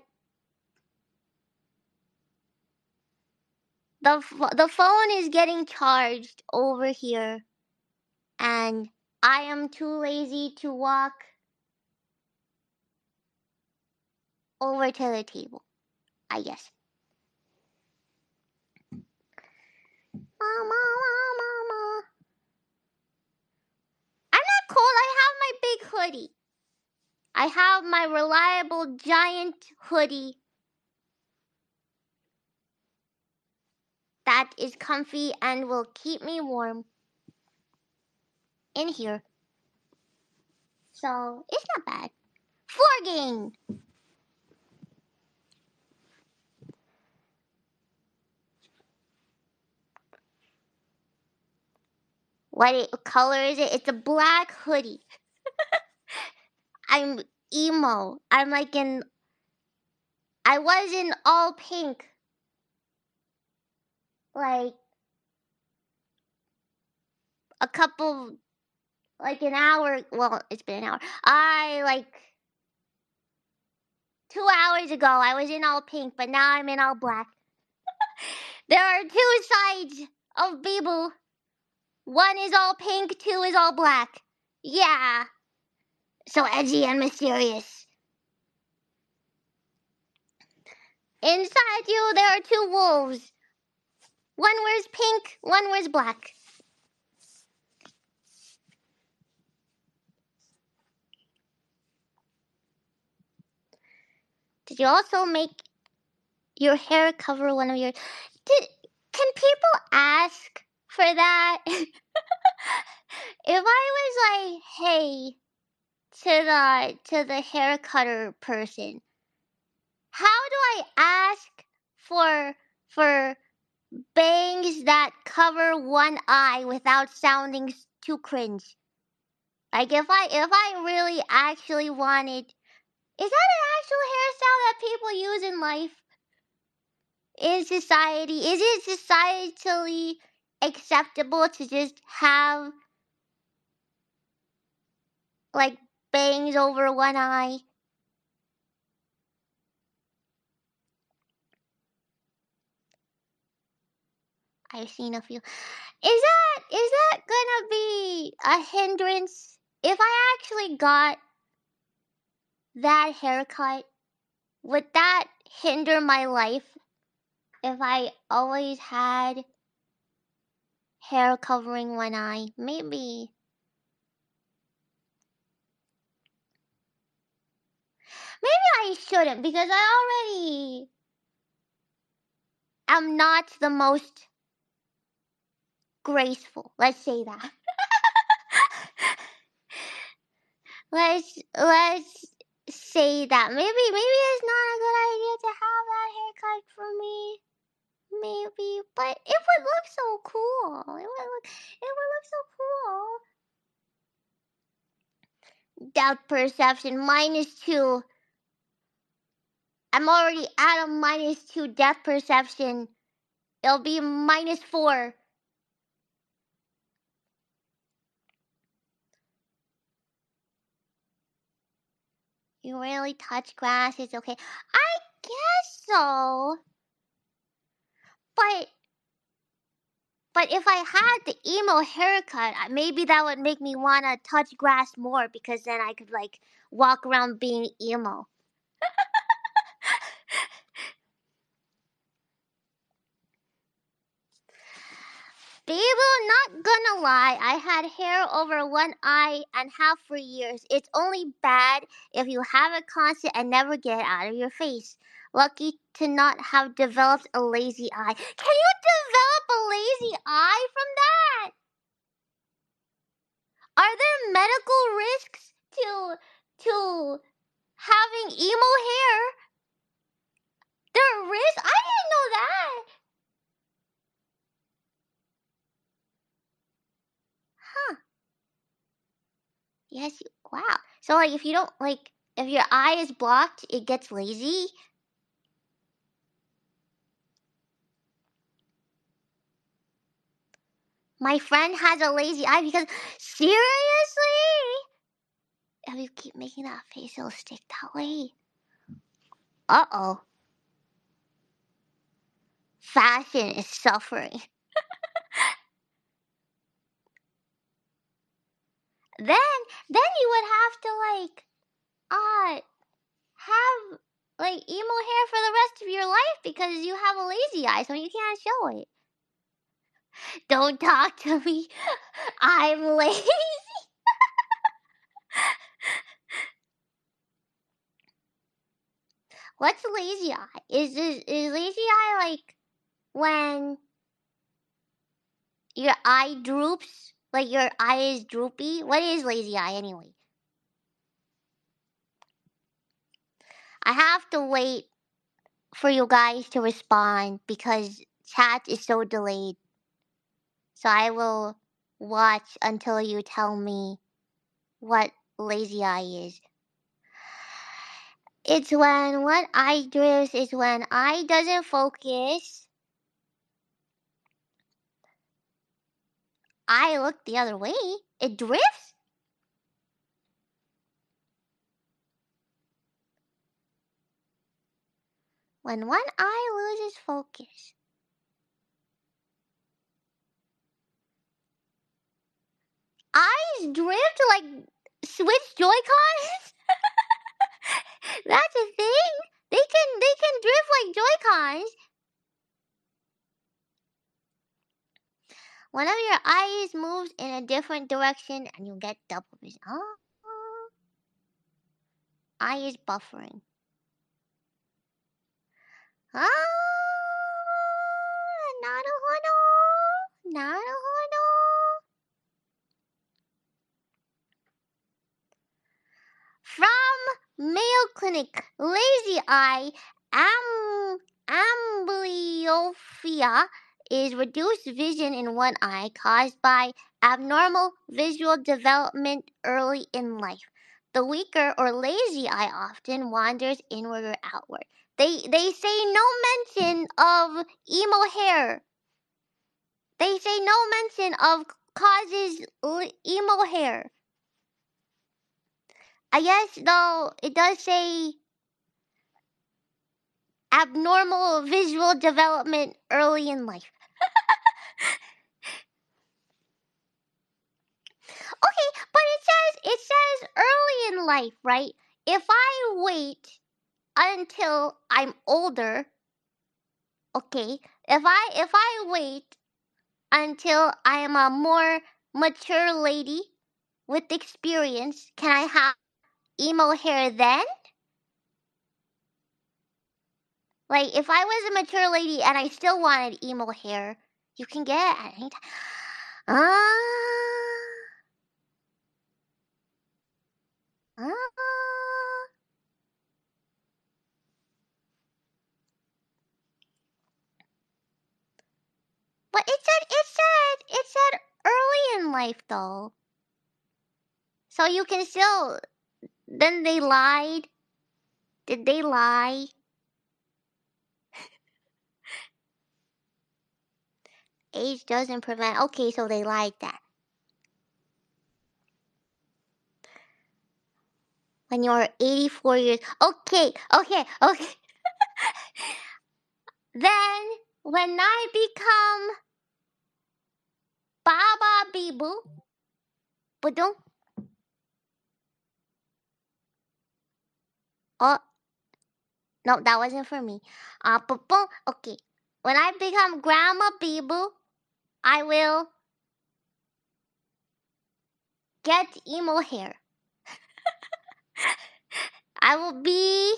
the phone is getting charged over here, and I am too lazy to walk over to the table, I guess. Mama. I'm not cold. I have my big hoodie. I have my reliable giant hoodie that is comfy and will keep me warm in here. So it's not bad. Floor game. What color is it? It's a black hoodie. I'm emo. I was in all pink. Like an hour. Well, it's been an hour. 2 hours ago, I was in all pink, but now I'm in all black. There are two sides of Bibu. One is all pink, two is all black. Yeah. So edgy and mysterious. Inside you, there are two wolves. One wears pink, one wears black. Did you also make your hair cover one of your... Can people ask for that? If I was like, hey, to the hair cutter person, How do I ask for bangs that cover one eye without sounding too cringe? Like if I really actually wanted, is that an actual hairstyle that people use in life? In society? Is it societally acceptable to just have like bangs over one eye? I've seen a few. Is that gonna be a hindrance if I actually got that haircut? Would that hinder my life if I always had hair covering one eye? Maybe. Maybe I shouldn't because I already am not the most graceful. Let's say that. let's say that. Maybe it's not a good idea to have that haircut for me. Maybe, but it would look so cool. It would look so cool. Depth perception -2. I'm already at a -2 depth perception. It'll be -4. You really touch grass? It's okay. I guess so. But if I had the emo haircut, maybe that would make me wanna touch grass more because then I could like walk around being emo. People, not gonna lie, I had hair over one eye and half for years. It's only bad if you have it constant and never get it out of your face. Lucky to not have developed a lazy eye. Can you develop a lazy eye from that? Are there medical risks to having emo hair? There are risks? I didn't know that. Huh. Yes, wow. So like if you don't like if your eye is blocked, it gets lazy. My friend has a lazy eye because seriously? If you keep making that face, it'll stick that way. Uh-oh. Fashion is suffering. Then you would have to like have like emo hair for the rest of your life because you have a lazy eye, so you can't show it. Don't talk to me. I'm lazy. What's lazy eye? Is lazy eye like when your eye droops? Like your eye is droopy? What is lazy eye anyway? I have to wait for you guys to respond because chat is so delayed. So I will watch until you tell me what lazy eye is. It's when one eye drifts is when eye doesn't focus. I look the other way. It drifts? When one eye loses focus. Eyes drift like Switch Joy-Cons? That's a thing? They can drift like Joy-Cons. One of your eyes moves in a different direction and you get double vision. Oh. Eye is buffering. Ah, naruhodo. Naruhodo. From Mayo Clinic, lazy eye Amblyopia is reduced vision in one eye caused by abnormal visual development early in life. The weaker or lazy eye often wanders inward or outward. They say no mention of emo hair. They say no mention of causes emo hair. I guess though it does say abnormal visual development early in life. Okay, but it says early in life, right? If I wait until I'm older, okay, if I wait until I am a more mature lady with experience, can I have emo hair then? Like, if I was a mature lady and I still wanted emo hair, you can get it at any time. But it said early in life though. So you can still. Then they lied. Did they lie? Age doesn't prevent. Okay, so they lied that. When you're 84 years. Okay. Then when I become Baba Bibu, Budung. Oh, no, that wasn't for me. Boom. Okay. When I become Grandma Bibu, I will get emo hair. I will be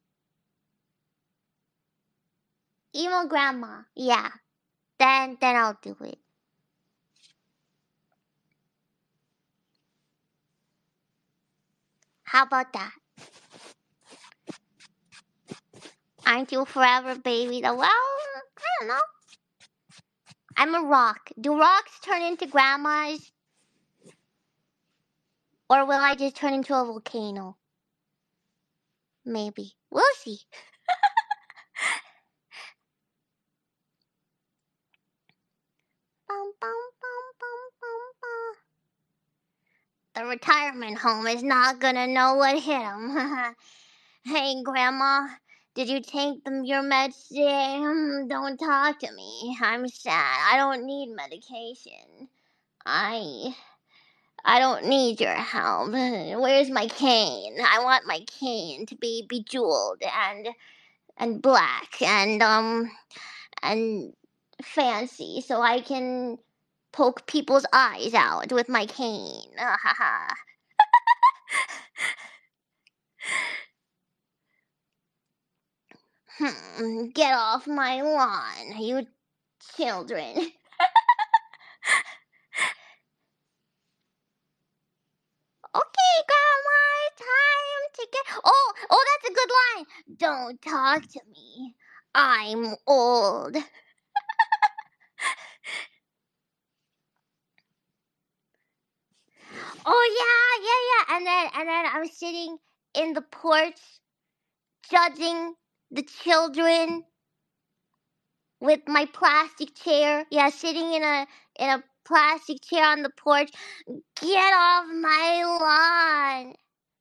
emo grandma. Yeah. Then I'll do it. How about that? Aren't you forever baby? Well, I don't know. I'm a rock. Do rocks turn into grandmas? Or will I just turn into a volcano? Maybe. We'll see. The retirement home is not gonna know what hit him. Hey, Grandma, did you take your meds today? Don't talk to me. I'm sad. I don't need medication. I don't need your help. Where's my cane? I want my cane to be bejeweled and black and fancy so I can poke people's eyes out with my cane. Get off my lawn, you children. Okay, Grandma, time to get. Oh, that's a good line. Don't talk to me. I'm old. Oh yeah. And then I'm sitting in the porch, judging the children with my plastic chair. Yeah, sitting in a plastic chair on the porch. Get off my lawn.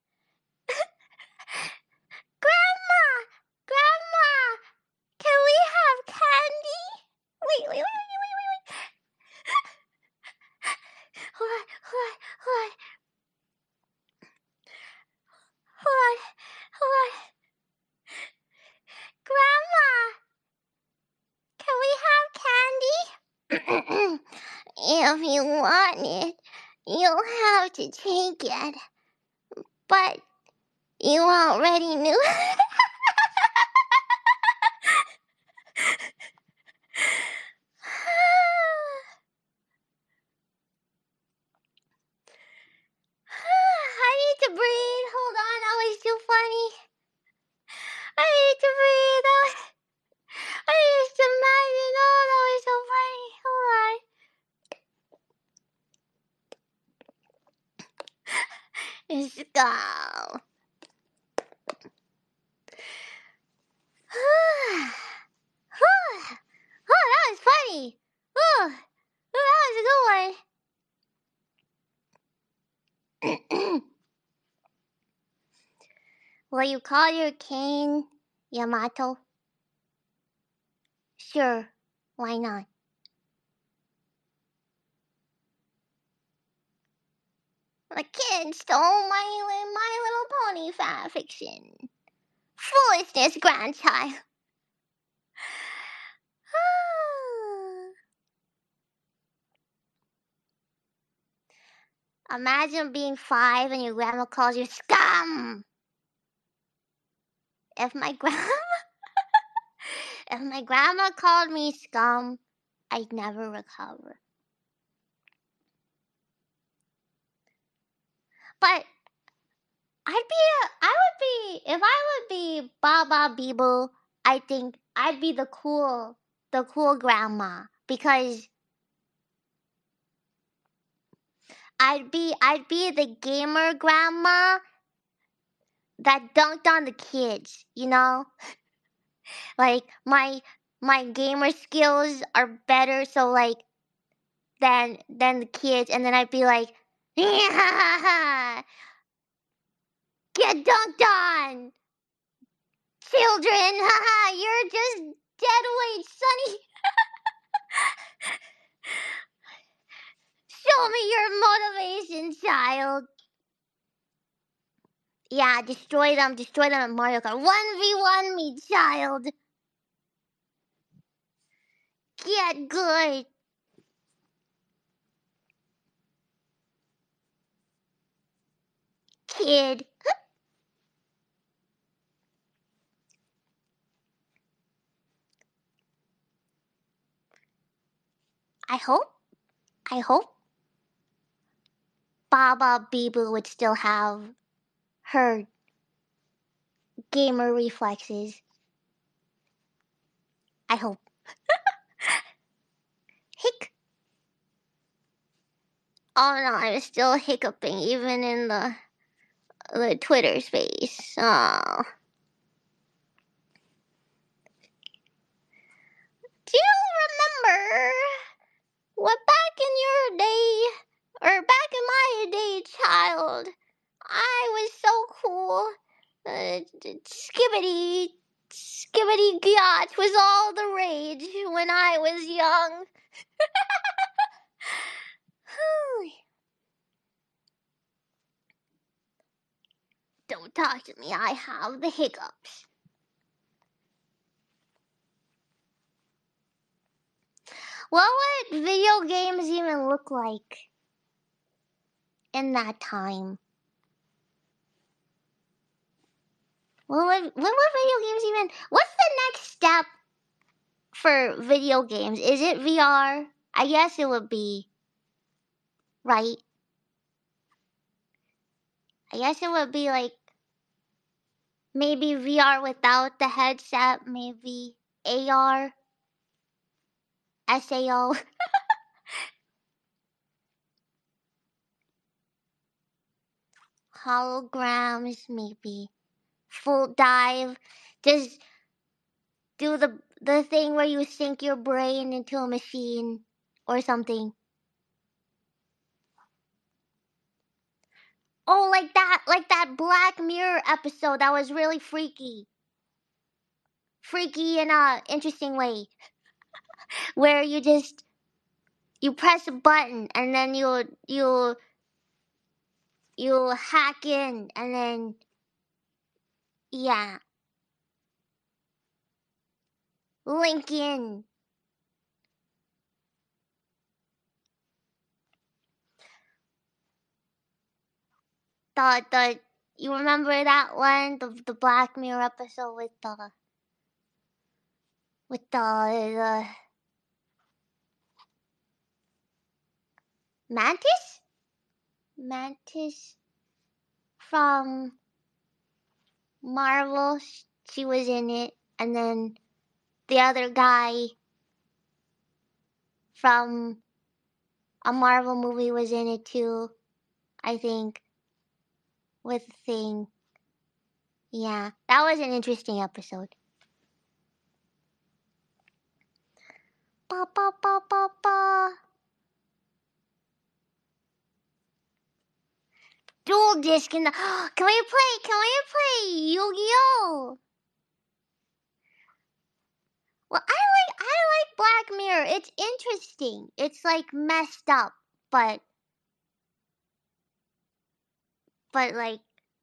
Grandma, can we have candy? Wait. What? Grandma, can we have candy? If you want it, you'll have to take it. But you already knew. I need to breathe. Hold on, that was too funny. I need to breathe. Scum. Oh, that was funny. Oh, that was a good one. Will you call your cane Yamato? Sure, why not? The kid stole my Little Pony fan fiction. Foolishness, grandchild. Imagine being 5 and your grandma calls you scum. If my grandma called me scum, I'd never recover. But if I would be Baba Beeble, I think I'd be the cool grandma, because I'd be the gamer grandma that dunked on the kids, you know? Like my gamer skills are better, so like than the kids, and then I'd be like, yeah, get dunked on, children, haha, you're just dead weight, Sonny. Show me your motivation, child. Yeah, destroy them at Mario Kart. 1v1 me, child. Get good. Kid. I hope Baba Beeble would still have her gamer reflexes. I hope. Hic. Oh no, I'm still hiccuping even in the Twitter space. Oh. Do you remember what back in your day, or back in my day, child, I was so cool. Skibbity Gyatch was all the rage when I was young. Don't talk to me, I have the hiccups. What would video games even look like in that time? What would video games even... What's the next step for video games? Is it VR? I guess it would be, right? I guess it would be like maybe VR without the headset, maybe AR, SAO. Holograms, maybe. Full dive. Just do the thing where you sink your brain into a machine or something. Oh, like that Black Mirror episode that was really freaky. Freaky in a interesting way. Where you press a button and then you hack in, and then yeah. Link in. The you remember that one? The Black Mirror episode with the Mantis? Mantis from Marvel. She was in it, and then the other guy from a Marvel movie was in it too, I think. with the thing. Yeah, that was an interesting episode. Ba ba ba ba ba. Dual disc in the. Can we play? Can we play Yu-Gi-Oh? Well, I like Black Mirror. It's interesting. It's like messed up, but like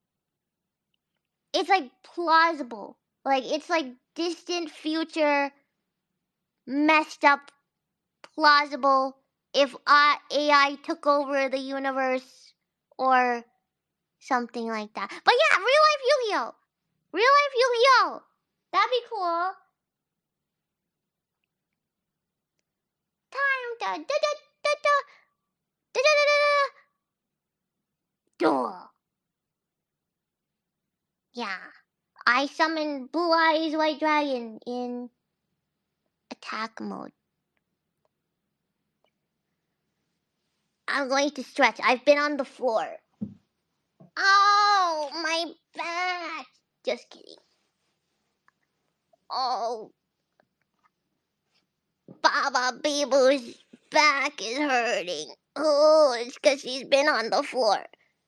it's like plausible. Like it's like distant future, messed up, plausible. If AI took over the universe or something like that. But yeah, real life Yu-Gi-Oh. Real life Yu-Gi-Oh. That'd be cool. Time da da da da da da da da da. Duel. Yeah. I summon Blue Eyes White Dragon in attack mode. I'm going to stretch. I've been on the floor. Oh, my back. Just kidding. Oh, Baba Beeboo's back is hurting. Oh, it's because she's been on the floor.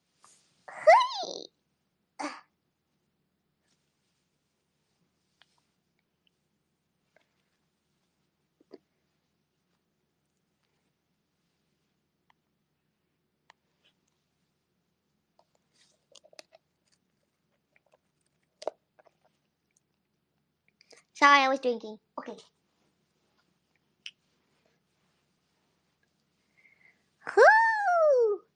Sorry, I was drinking. Okay. Whoo!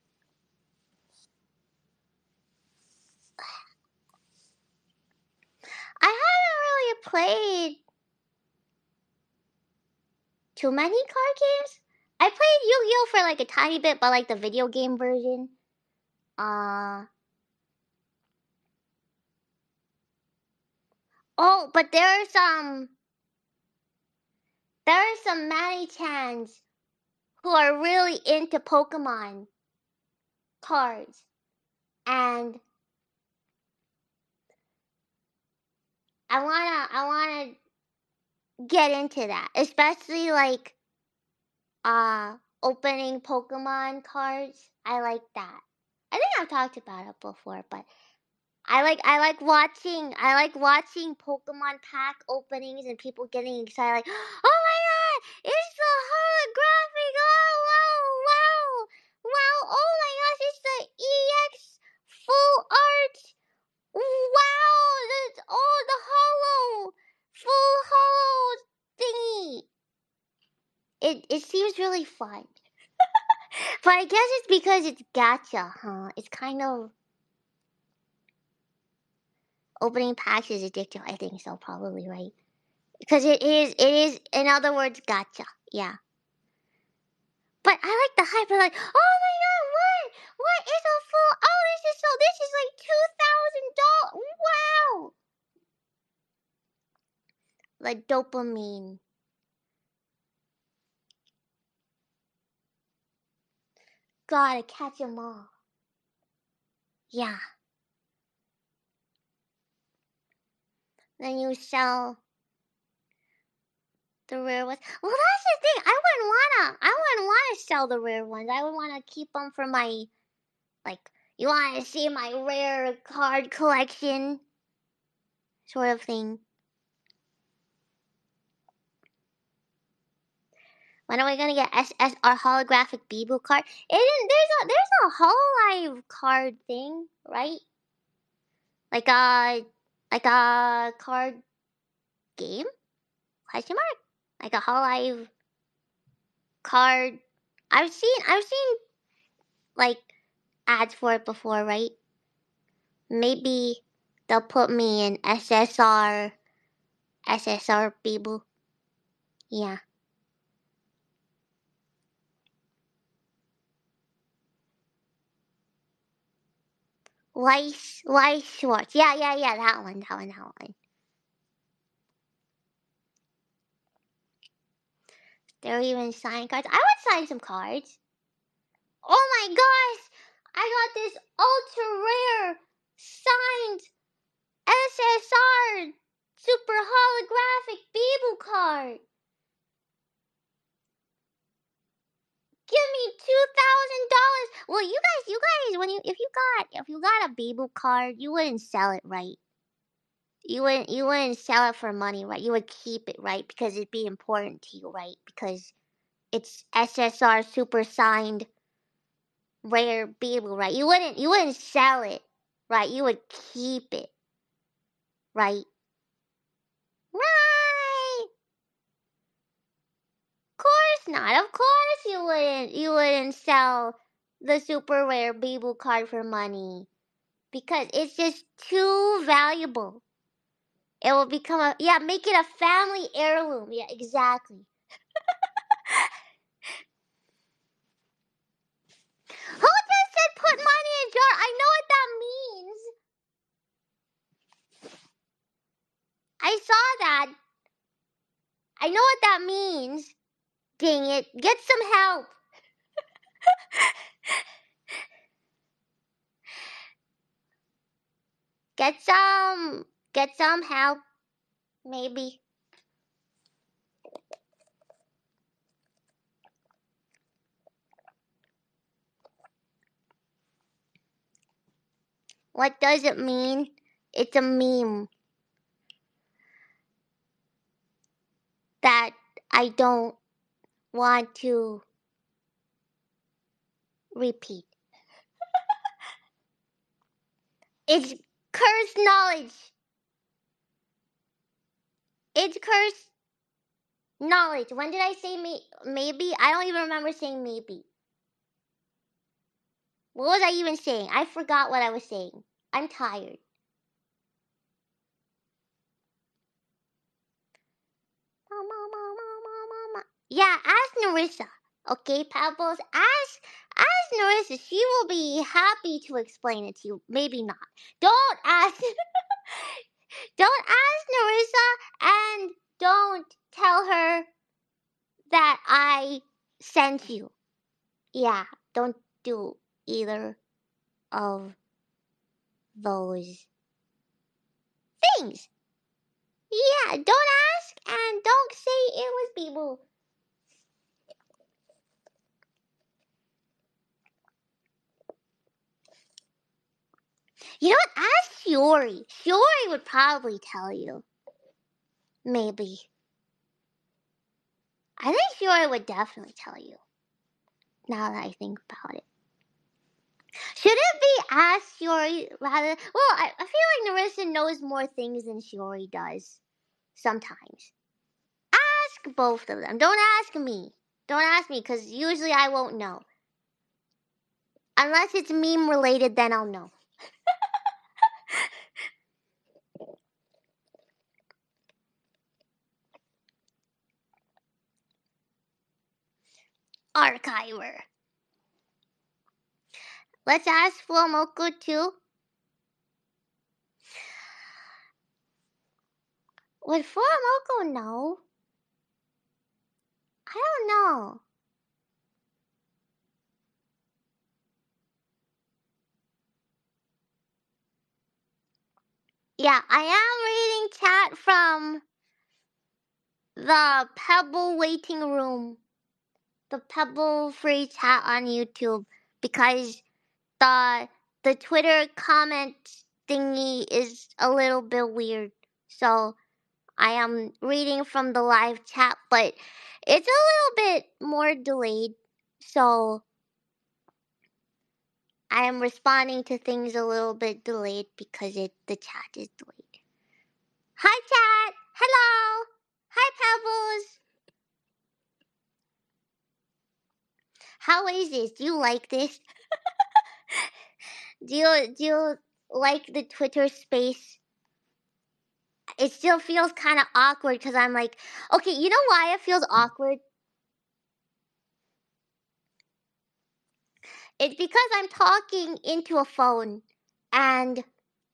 I haven't really played too many card games. I played Yu-Gi-Oh for like a tiny bit, but like the video game version. Oh, but there are some Mani-chans who are really into Pokemon cards, and I wanna get into that, especially like opening Pokemon cards. I like that. I think I've talked about it before, but I like watching Pokemon pack openings and people getting excited like, oh my god, it's the holographic, oh wow, oh my gosh, it's the EX full art, wow, that's the hollow, full hollow thingy. It seems really fun. But I guess it's because it's gacha, huh? It's kind of opening packs is addictive. I think so, probably, right? Because it is, in other words, gacha. Yeah. But I like the hype. Like, oh my god, what is a full? Oh, this is like $2,000. Wow. Like dopamine. Gotta catch 'em all. Yeah. Then you sell the rare ones. Well, that's the thing. I wouldn't wanna sell the rare ones. I would wanna keep them for my, like, you wanna see my rare card collection, sort of thing. When are we gonna get SSR holographic Beebo card? There's a Hololive card thing, right? Like a card game? Question mark? Like a Hololive card. I've seen like ads for it before, right? Maybe they'll put me in SSR Beebo. Yeah. Weiss Schwartz. Yeah, that one. There are even signed cards. I would sign some cards. Oh my gosh! I got this ultra rare signed SSR super holographic Beeble card. Give me $2,000. Well, you guys, if you got a Beeble card, you wouldn't sell it, right? You wouldn't sell it for money, right? You would keep it, right? Because it'd be important to you, right? Because it's SSR super signed rare Beeble, right? You wouldn't sell it, right? You would keep it, right? Right. Of course not. Of course you wouldn't sell the super rare Beeble card for money. Because it's just too valuable. It will become make it a family heirloom. Yeah, exactly. Who just said put money in jar? I know what that means. I saw that. I know what that means. Dang it. Get some help. Get some help. Maybe. What does it mean? It's a meme that I don't want to repeat. It's cursed knowledge. It's cursed knowledge. When did I say maybe? I don't even remember saying maybe. What was I even saying? I forgot what I was saying. I'm tired. Yeah, ask Narissa. Okay, Pebbles, ask Narissa. She will be happy to explain it to you. Maybe not. Don't ask don't ask Narissa, and don't tell her that I sent you. Yeah, don't do either of those things. Yeah, don't ask and don't say it was people. You know what? Ask Shiori. Shiori would probably tell you. Maybe. I think Shiori would definitely tell you. Now that I think about it. Should it be ask Shiori rather? Well, I feel like Narissa knows more things than Shiori does. Sometimes. Ask both of them. Don't ask me. Don't ask me, because usually I won't know. Unless it's meme related, then I'll know. Archiver. Let's ask Flomoko too. Would Flomoko know? I don't know. Yeah, I am reading chat from the Pebble waiting room. The Pebble free chat on YouTube, because the Twitter comment thingy is a little bit weird. So I am reading from the live chat, but it's a little bit more delayed. So I am responding to things a little bit delayed because the chat is delayed. Hi chat! Hello! Hi Pebbles! How is this? Do you like this? Do you like the Twitter space? It still feels kind of awkward because I'm like, okay, you know why it feels awkward? It's because I'm talking into a phone and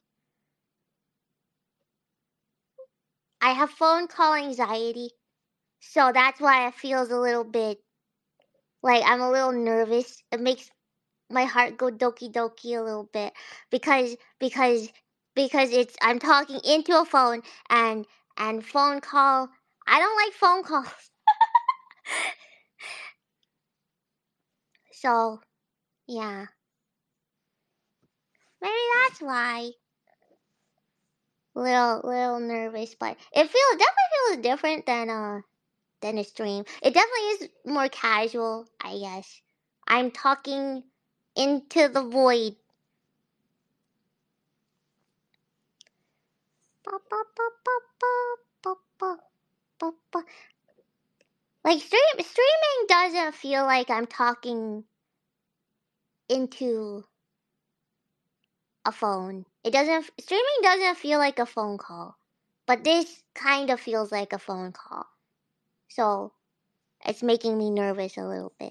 I have phone call anxiety. So that's why it feels a little bit like I'm a little nervous. It makes my heart go doki doki a little bit because it's I'm talking into a phone and phone call. I don't like phone calls. So, yeah. Maybe that's why. Little nervous, but it definitely feels different than a stream. It definitely is more casual, I guess. I'm talking into the void. Like streaming doesn't feel like I'm talking into a phone. Streaming doesn't feel like a phone call. But this kind of feels like a phone call. So it's making me nervous a little bit.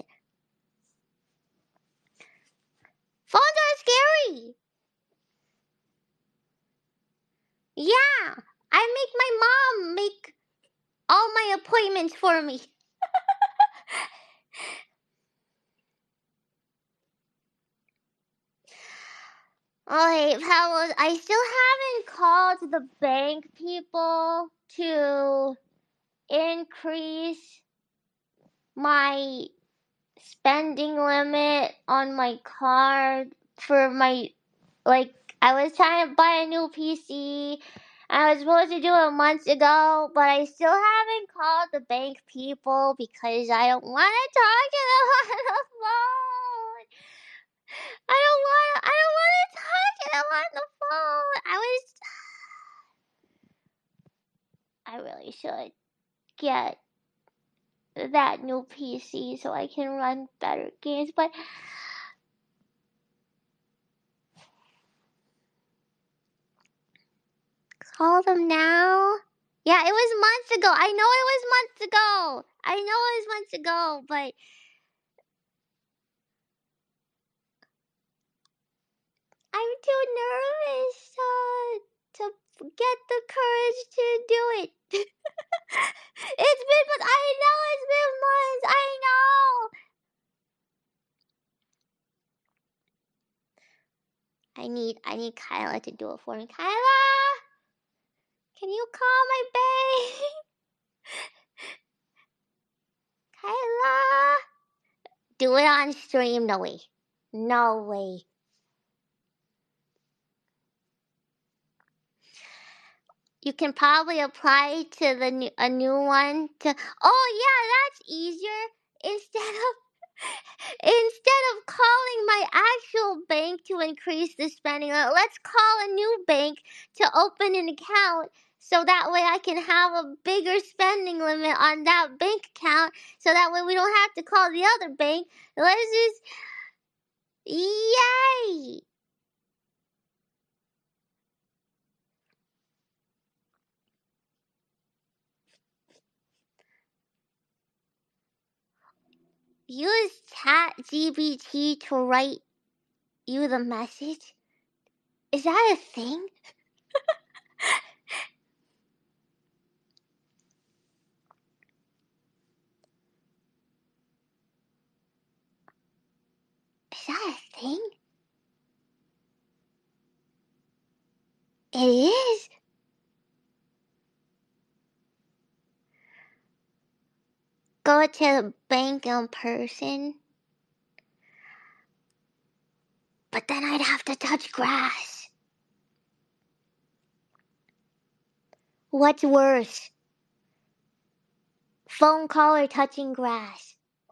Phones are scary. Yeah, I make my mom make all my appointments for me. Okay, Pebbles, I still haven't called the bank people to increase my spending limit on my card for my, like, I was trying to buy a new PC. I was supposed to do it months ago, but I still haven't called the bank people because I don't want to talk to them on the phone. I don't want to talk to them on the phone. I really should get that new PC so I can run better games, but call them now? Yeah, it was months ago. I know it was months ago, but I'm too nervous to get the courage to do it. It's been months. I know it's been months. I know. I need Kyla to do it for me. Kyla, can you call my babe? Kyla, do it on stream. No way. No way. You can probably apply to a new one to. Oh yeah, that's easier. Instead of calling my actual bank to increase the spending, let's call a new bank to open an account so that way I can have a bigger spending limit on that bank account so that way we don't have to call the other bank. Let's just. Yay! Use ChatGPT to write you the message? Is that a thing? Is that a thing? It is? Go to the bank in person? But then I'd have to touch grass. What's worse? Phone call or touching grass?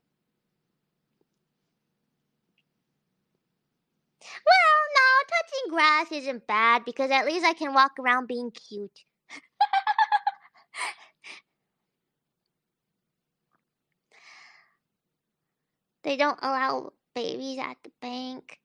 Well, no, touching grass isn't bad because at least I can walk around being cute. They don't allow babies at the bank.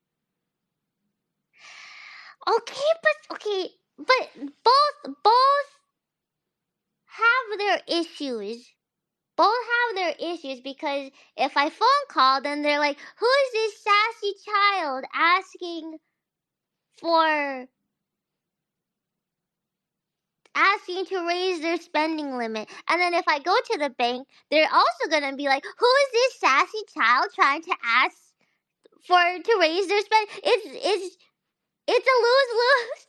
Okay, but both have their issues. Both have their issues because if I phone call, then they're like, who is this sassy child asking to raise their spending limit? And then if I go to the bank, they're also gonna be like, who is this sassy child trying to ask to raise their spend. It's a lose lose.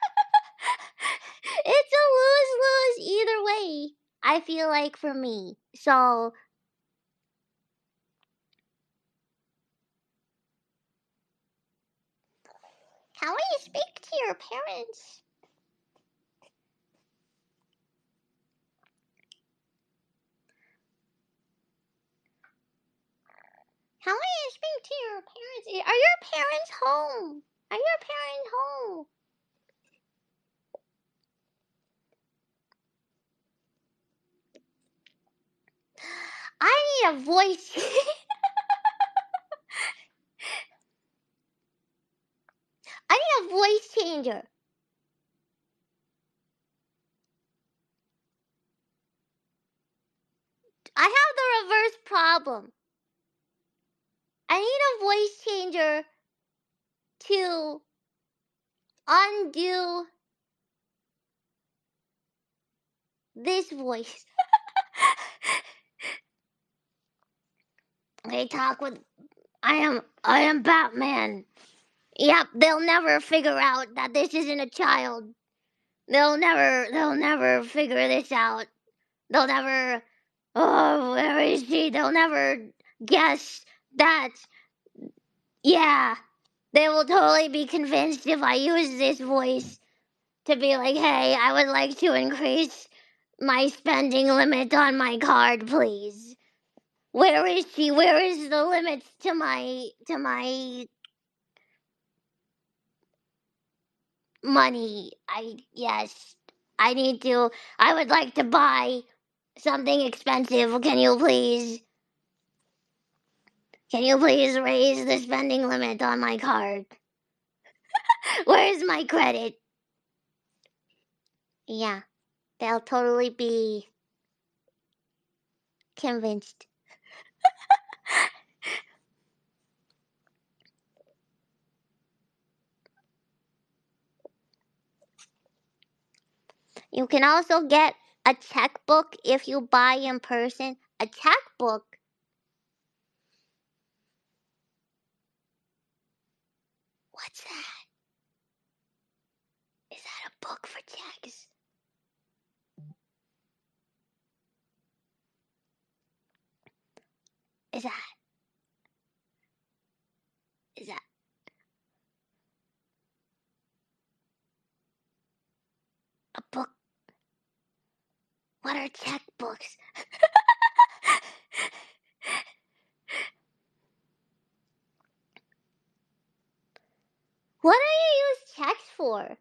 It's a lose lose either way. I feel like for me. So how will you speak to your parents? How will you speak to your parents? Are your parents home? Are your parents home? I need a voice. I need a voice changer. I have the reverse problem. I need a voice changer to undo this voice. They talk with I am Batman. Yep, they'll never figure out that this isn't a child. They'll never figure this out. They'll never, oh, where is she? They'll never guess that. Yeah, they will totally be convinced if I use this voice to be like, hey, I would like to increase my spending limit on my card, please. Where is she? Where is the limits to my money? I would like to buy something expensive. Can you please raise the spending limit on my card? Where's my credit? Yeah, they'll totally be convinced. You can also get a checkbook if you buy in person. A checkbook? What's that? Is that a book for checks? Is that a book? What are checkbooks? What do you use checks for?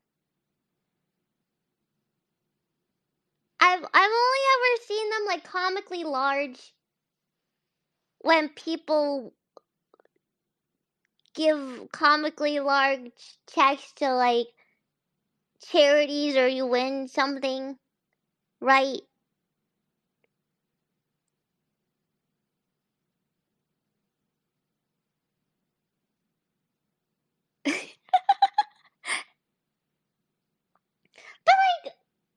I've only ever seen them like comically large when people give comically large checks to like charities or you win something, right? But like,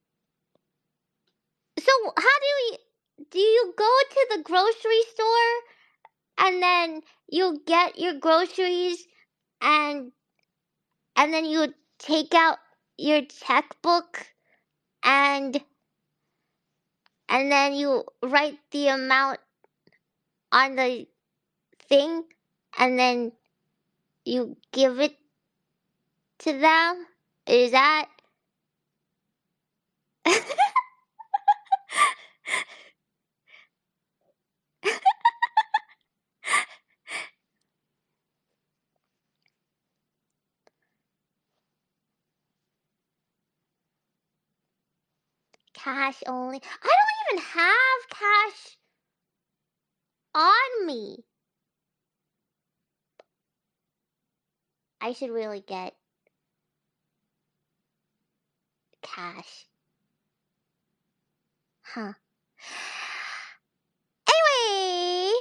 so how do you go to the grocery store and then you get your groceries and then you take out your checkbook and then you write the amount on the thing and then you give it to them? Is that cash only? I don't even have cash on me. I should really get cash. Huh. Anyway,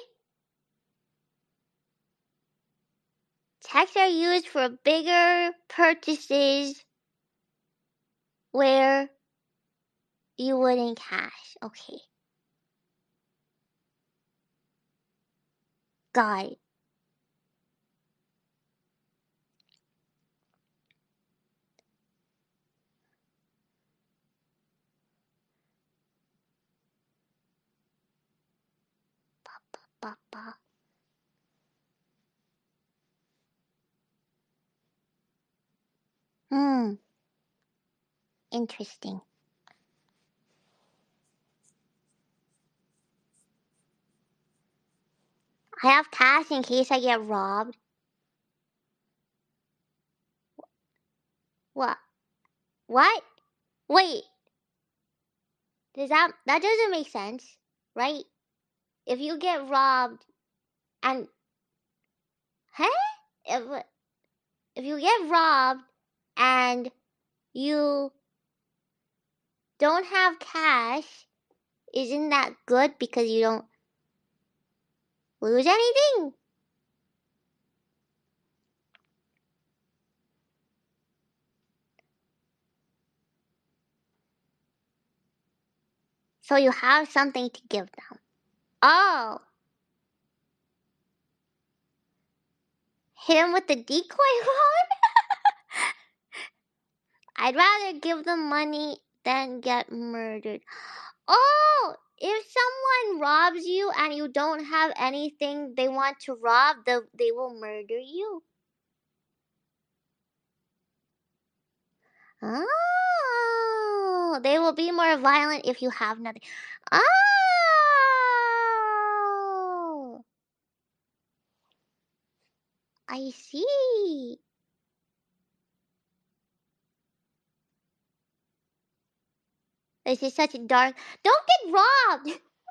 checks are used for bigger purchases where you wouldn't cash. Okay. Got it. Interesting. I have cash in case I get robbed. What? What? Wait. That doesn't make sense, right? If you get robbed and if you get robbed and you don't have cash, isn't that good because you don't lose anything? So you have something to give them. Oh. Hit him with the decoy rod? I'd rather give them money than get murdered. Oh, if someone robs you and you don't have anything they want to rob, they will murder you. Oh, they will be more violent if you have nothing. Oh, I see. This is such a dark. Don't get robbed.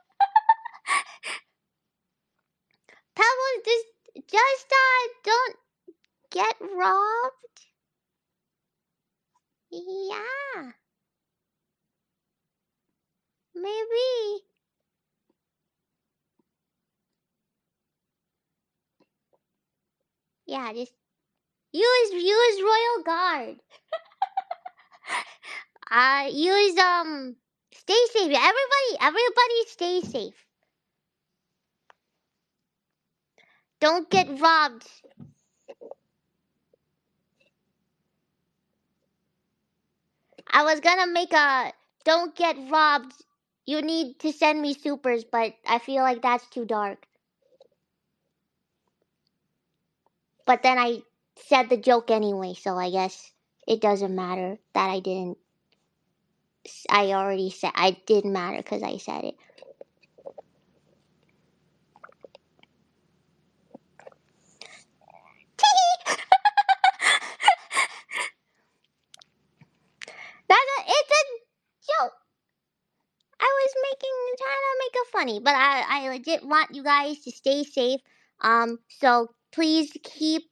Pebbles, just don't get robbed. Yeah, maybe. Yeah, just use Royal Guard. Use stay safe. Everybody stay safe. Don't get robbed. I was gonna make a don't get robbed. You need to send me supers, but I feel like that's too dark. But then I said the joke anyway, so I guess it doesn't matter that I didn't. I already said I didn't matter because I said it. It's a joke. I was trying to make it funny, but I legit want you guys to stay safe. So please keep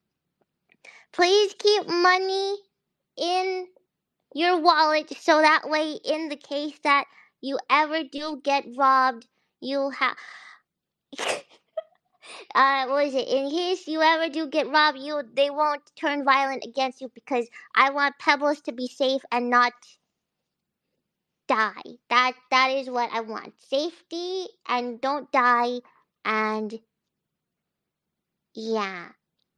money in your wallet so that way in the case that you ever do get robbed, you'll have what is it? In case you ever do get robbed, they won't turn violent against you because I want Pebbles to be safe and not die. That is what I want. Safety and don't die and yeah.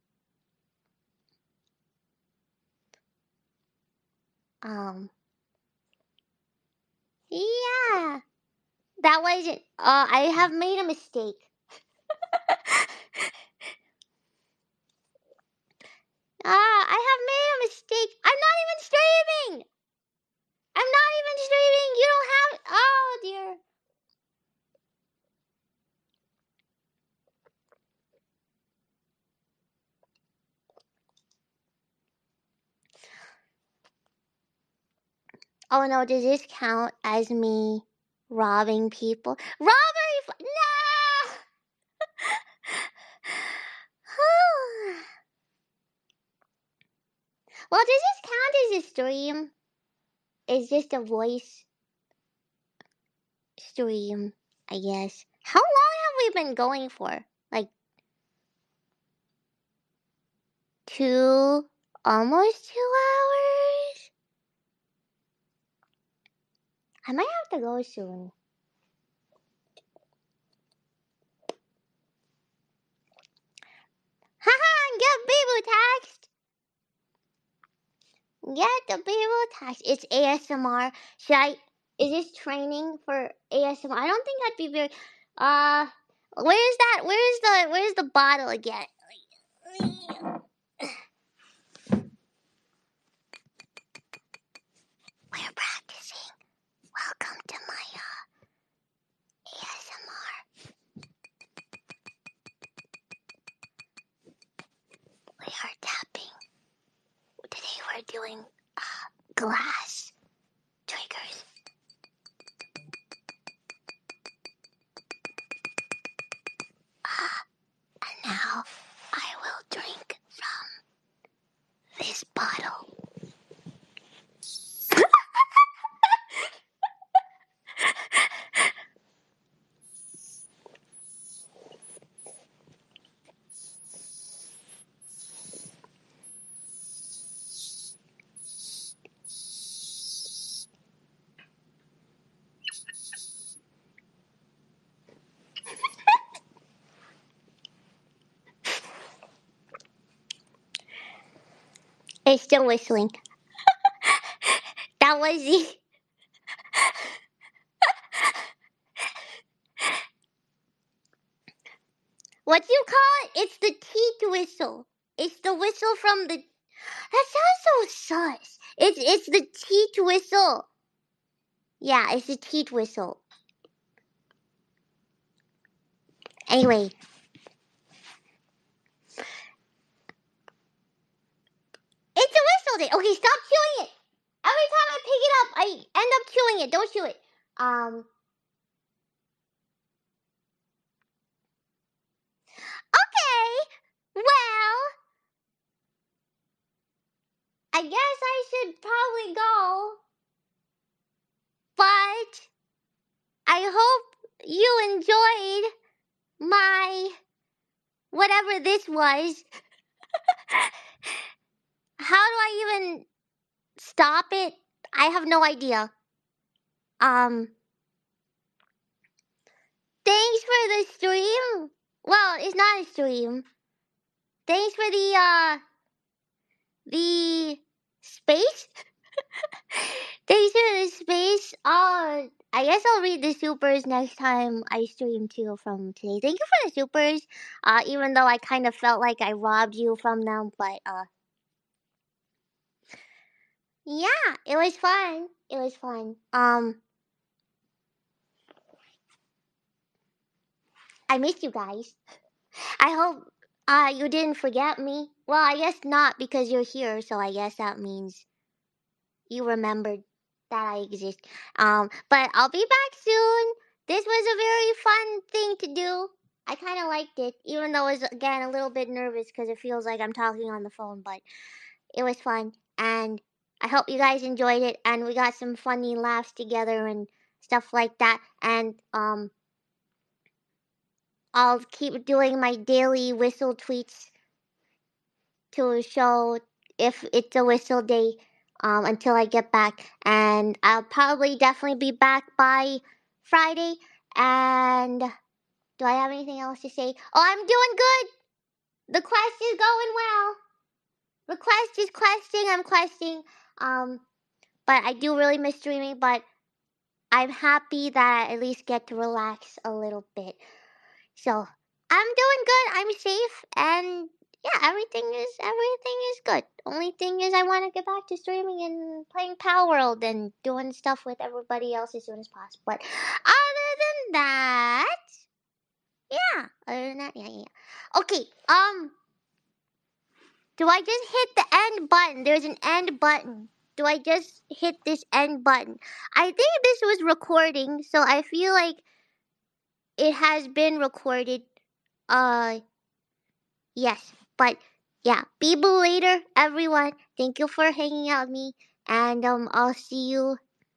Yeah. That wasn't I have made a mistake. I have made a mistake. I'm not even streaming. I'm not even streaming. You don't have. Oh dear. Oh no, does this count as me robbing people? Robbery! No! Well, does this count as a stream? Is just a voice stream, I guess. How long have we been going for? Like almost 2 hours? I might have to go soon. Haha, get people taxed. Get the people taxed. It's ASMR. Is this training for ASMR? I don't think I'd be very, where's that, where's the bottle again? Welcome to my ASMR. We are tapping. Today we're doing glass triggers. And now I will drink from this bottle. It's still whistling. That was the... What do you call it? It's the teeth whistle. It's the whistle from the... That sounds so sus. It's the teeth whistle. Yeah, it's the teeth whistle. Anyway. It's a whistle day. Okay, stop chewing it. Every time I pick it up, I end up chewing it. Don't chew it. Okay. Well, I guess I should probably go. But I hope you enjoyed my whatever this was. How do I even stop it? I have no idea. Thanks for the stream. Well, it's not a stream. Thanks for the space. Thanks for the space. I guess I'll read the supers next time I stream too from today. Thank you for the supers. Even though I kind of felt like I robbed you from them, but yeah, it was fun. It was fun. I missed you guys. I hope you didn't forget me. Well, I guess not because you're here, so I guess that means you remembered that I exist. But I'll be back soon. This was a very fun thing to do. I kind of liked it, even though I was again a little bit nervous because it feels like I'm talking on the phone, but it was fun. And I hope you guys enjoyed it and we got some funny laughs together and stuff like that. And I'll keep doing my daily whistle tweets to show if it's a whistle day until I get back. And I'll probably definitely be back by Friday. And do I have anything else to say? Oh, I'm doing good. The quest is going well. The quest is questing. I'm questing. But I do really miss streaming. But I'm happy that I at least get to relax a little bit. So I'm doing good. I'm safe, and yeah, everything is good. Only thing is, I want to get back to streaming and playing Power World and doing stuff with everybody else as soon as possible. But other than that, yeah. Other than that, yeah. Okay. Do I just hit the end button? There's an end button. Do I just hit this end button? I think this was recording, so I feel like it has been recorded. Yes, but yeah, be boo later, everyone. Thank you for hanging out with me, and I'll see you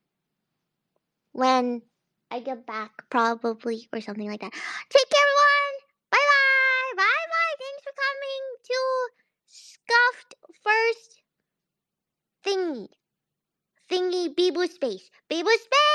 when I get back, probably, or something like that. Take care, everyone. Bye bye, bye bye. Thanks for coming to Scuffed First Thingy, Bee Boo Space, Bee Boo Space.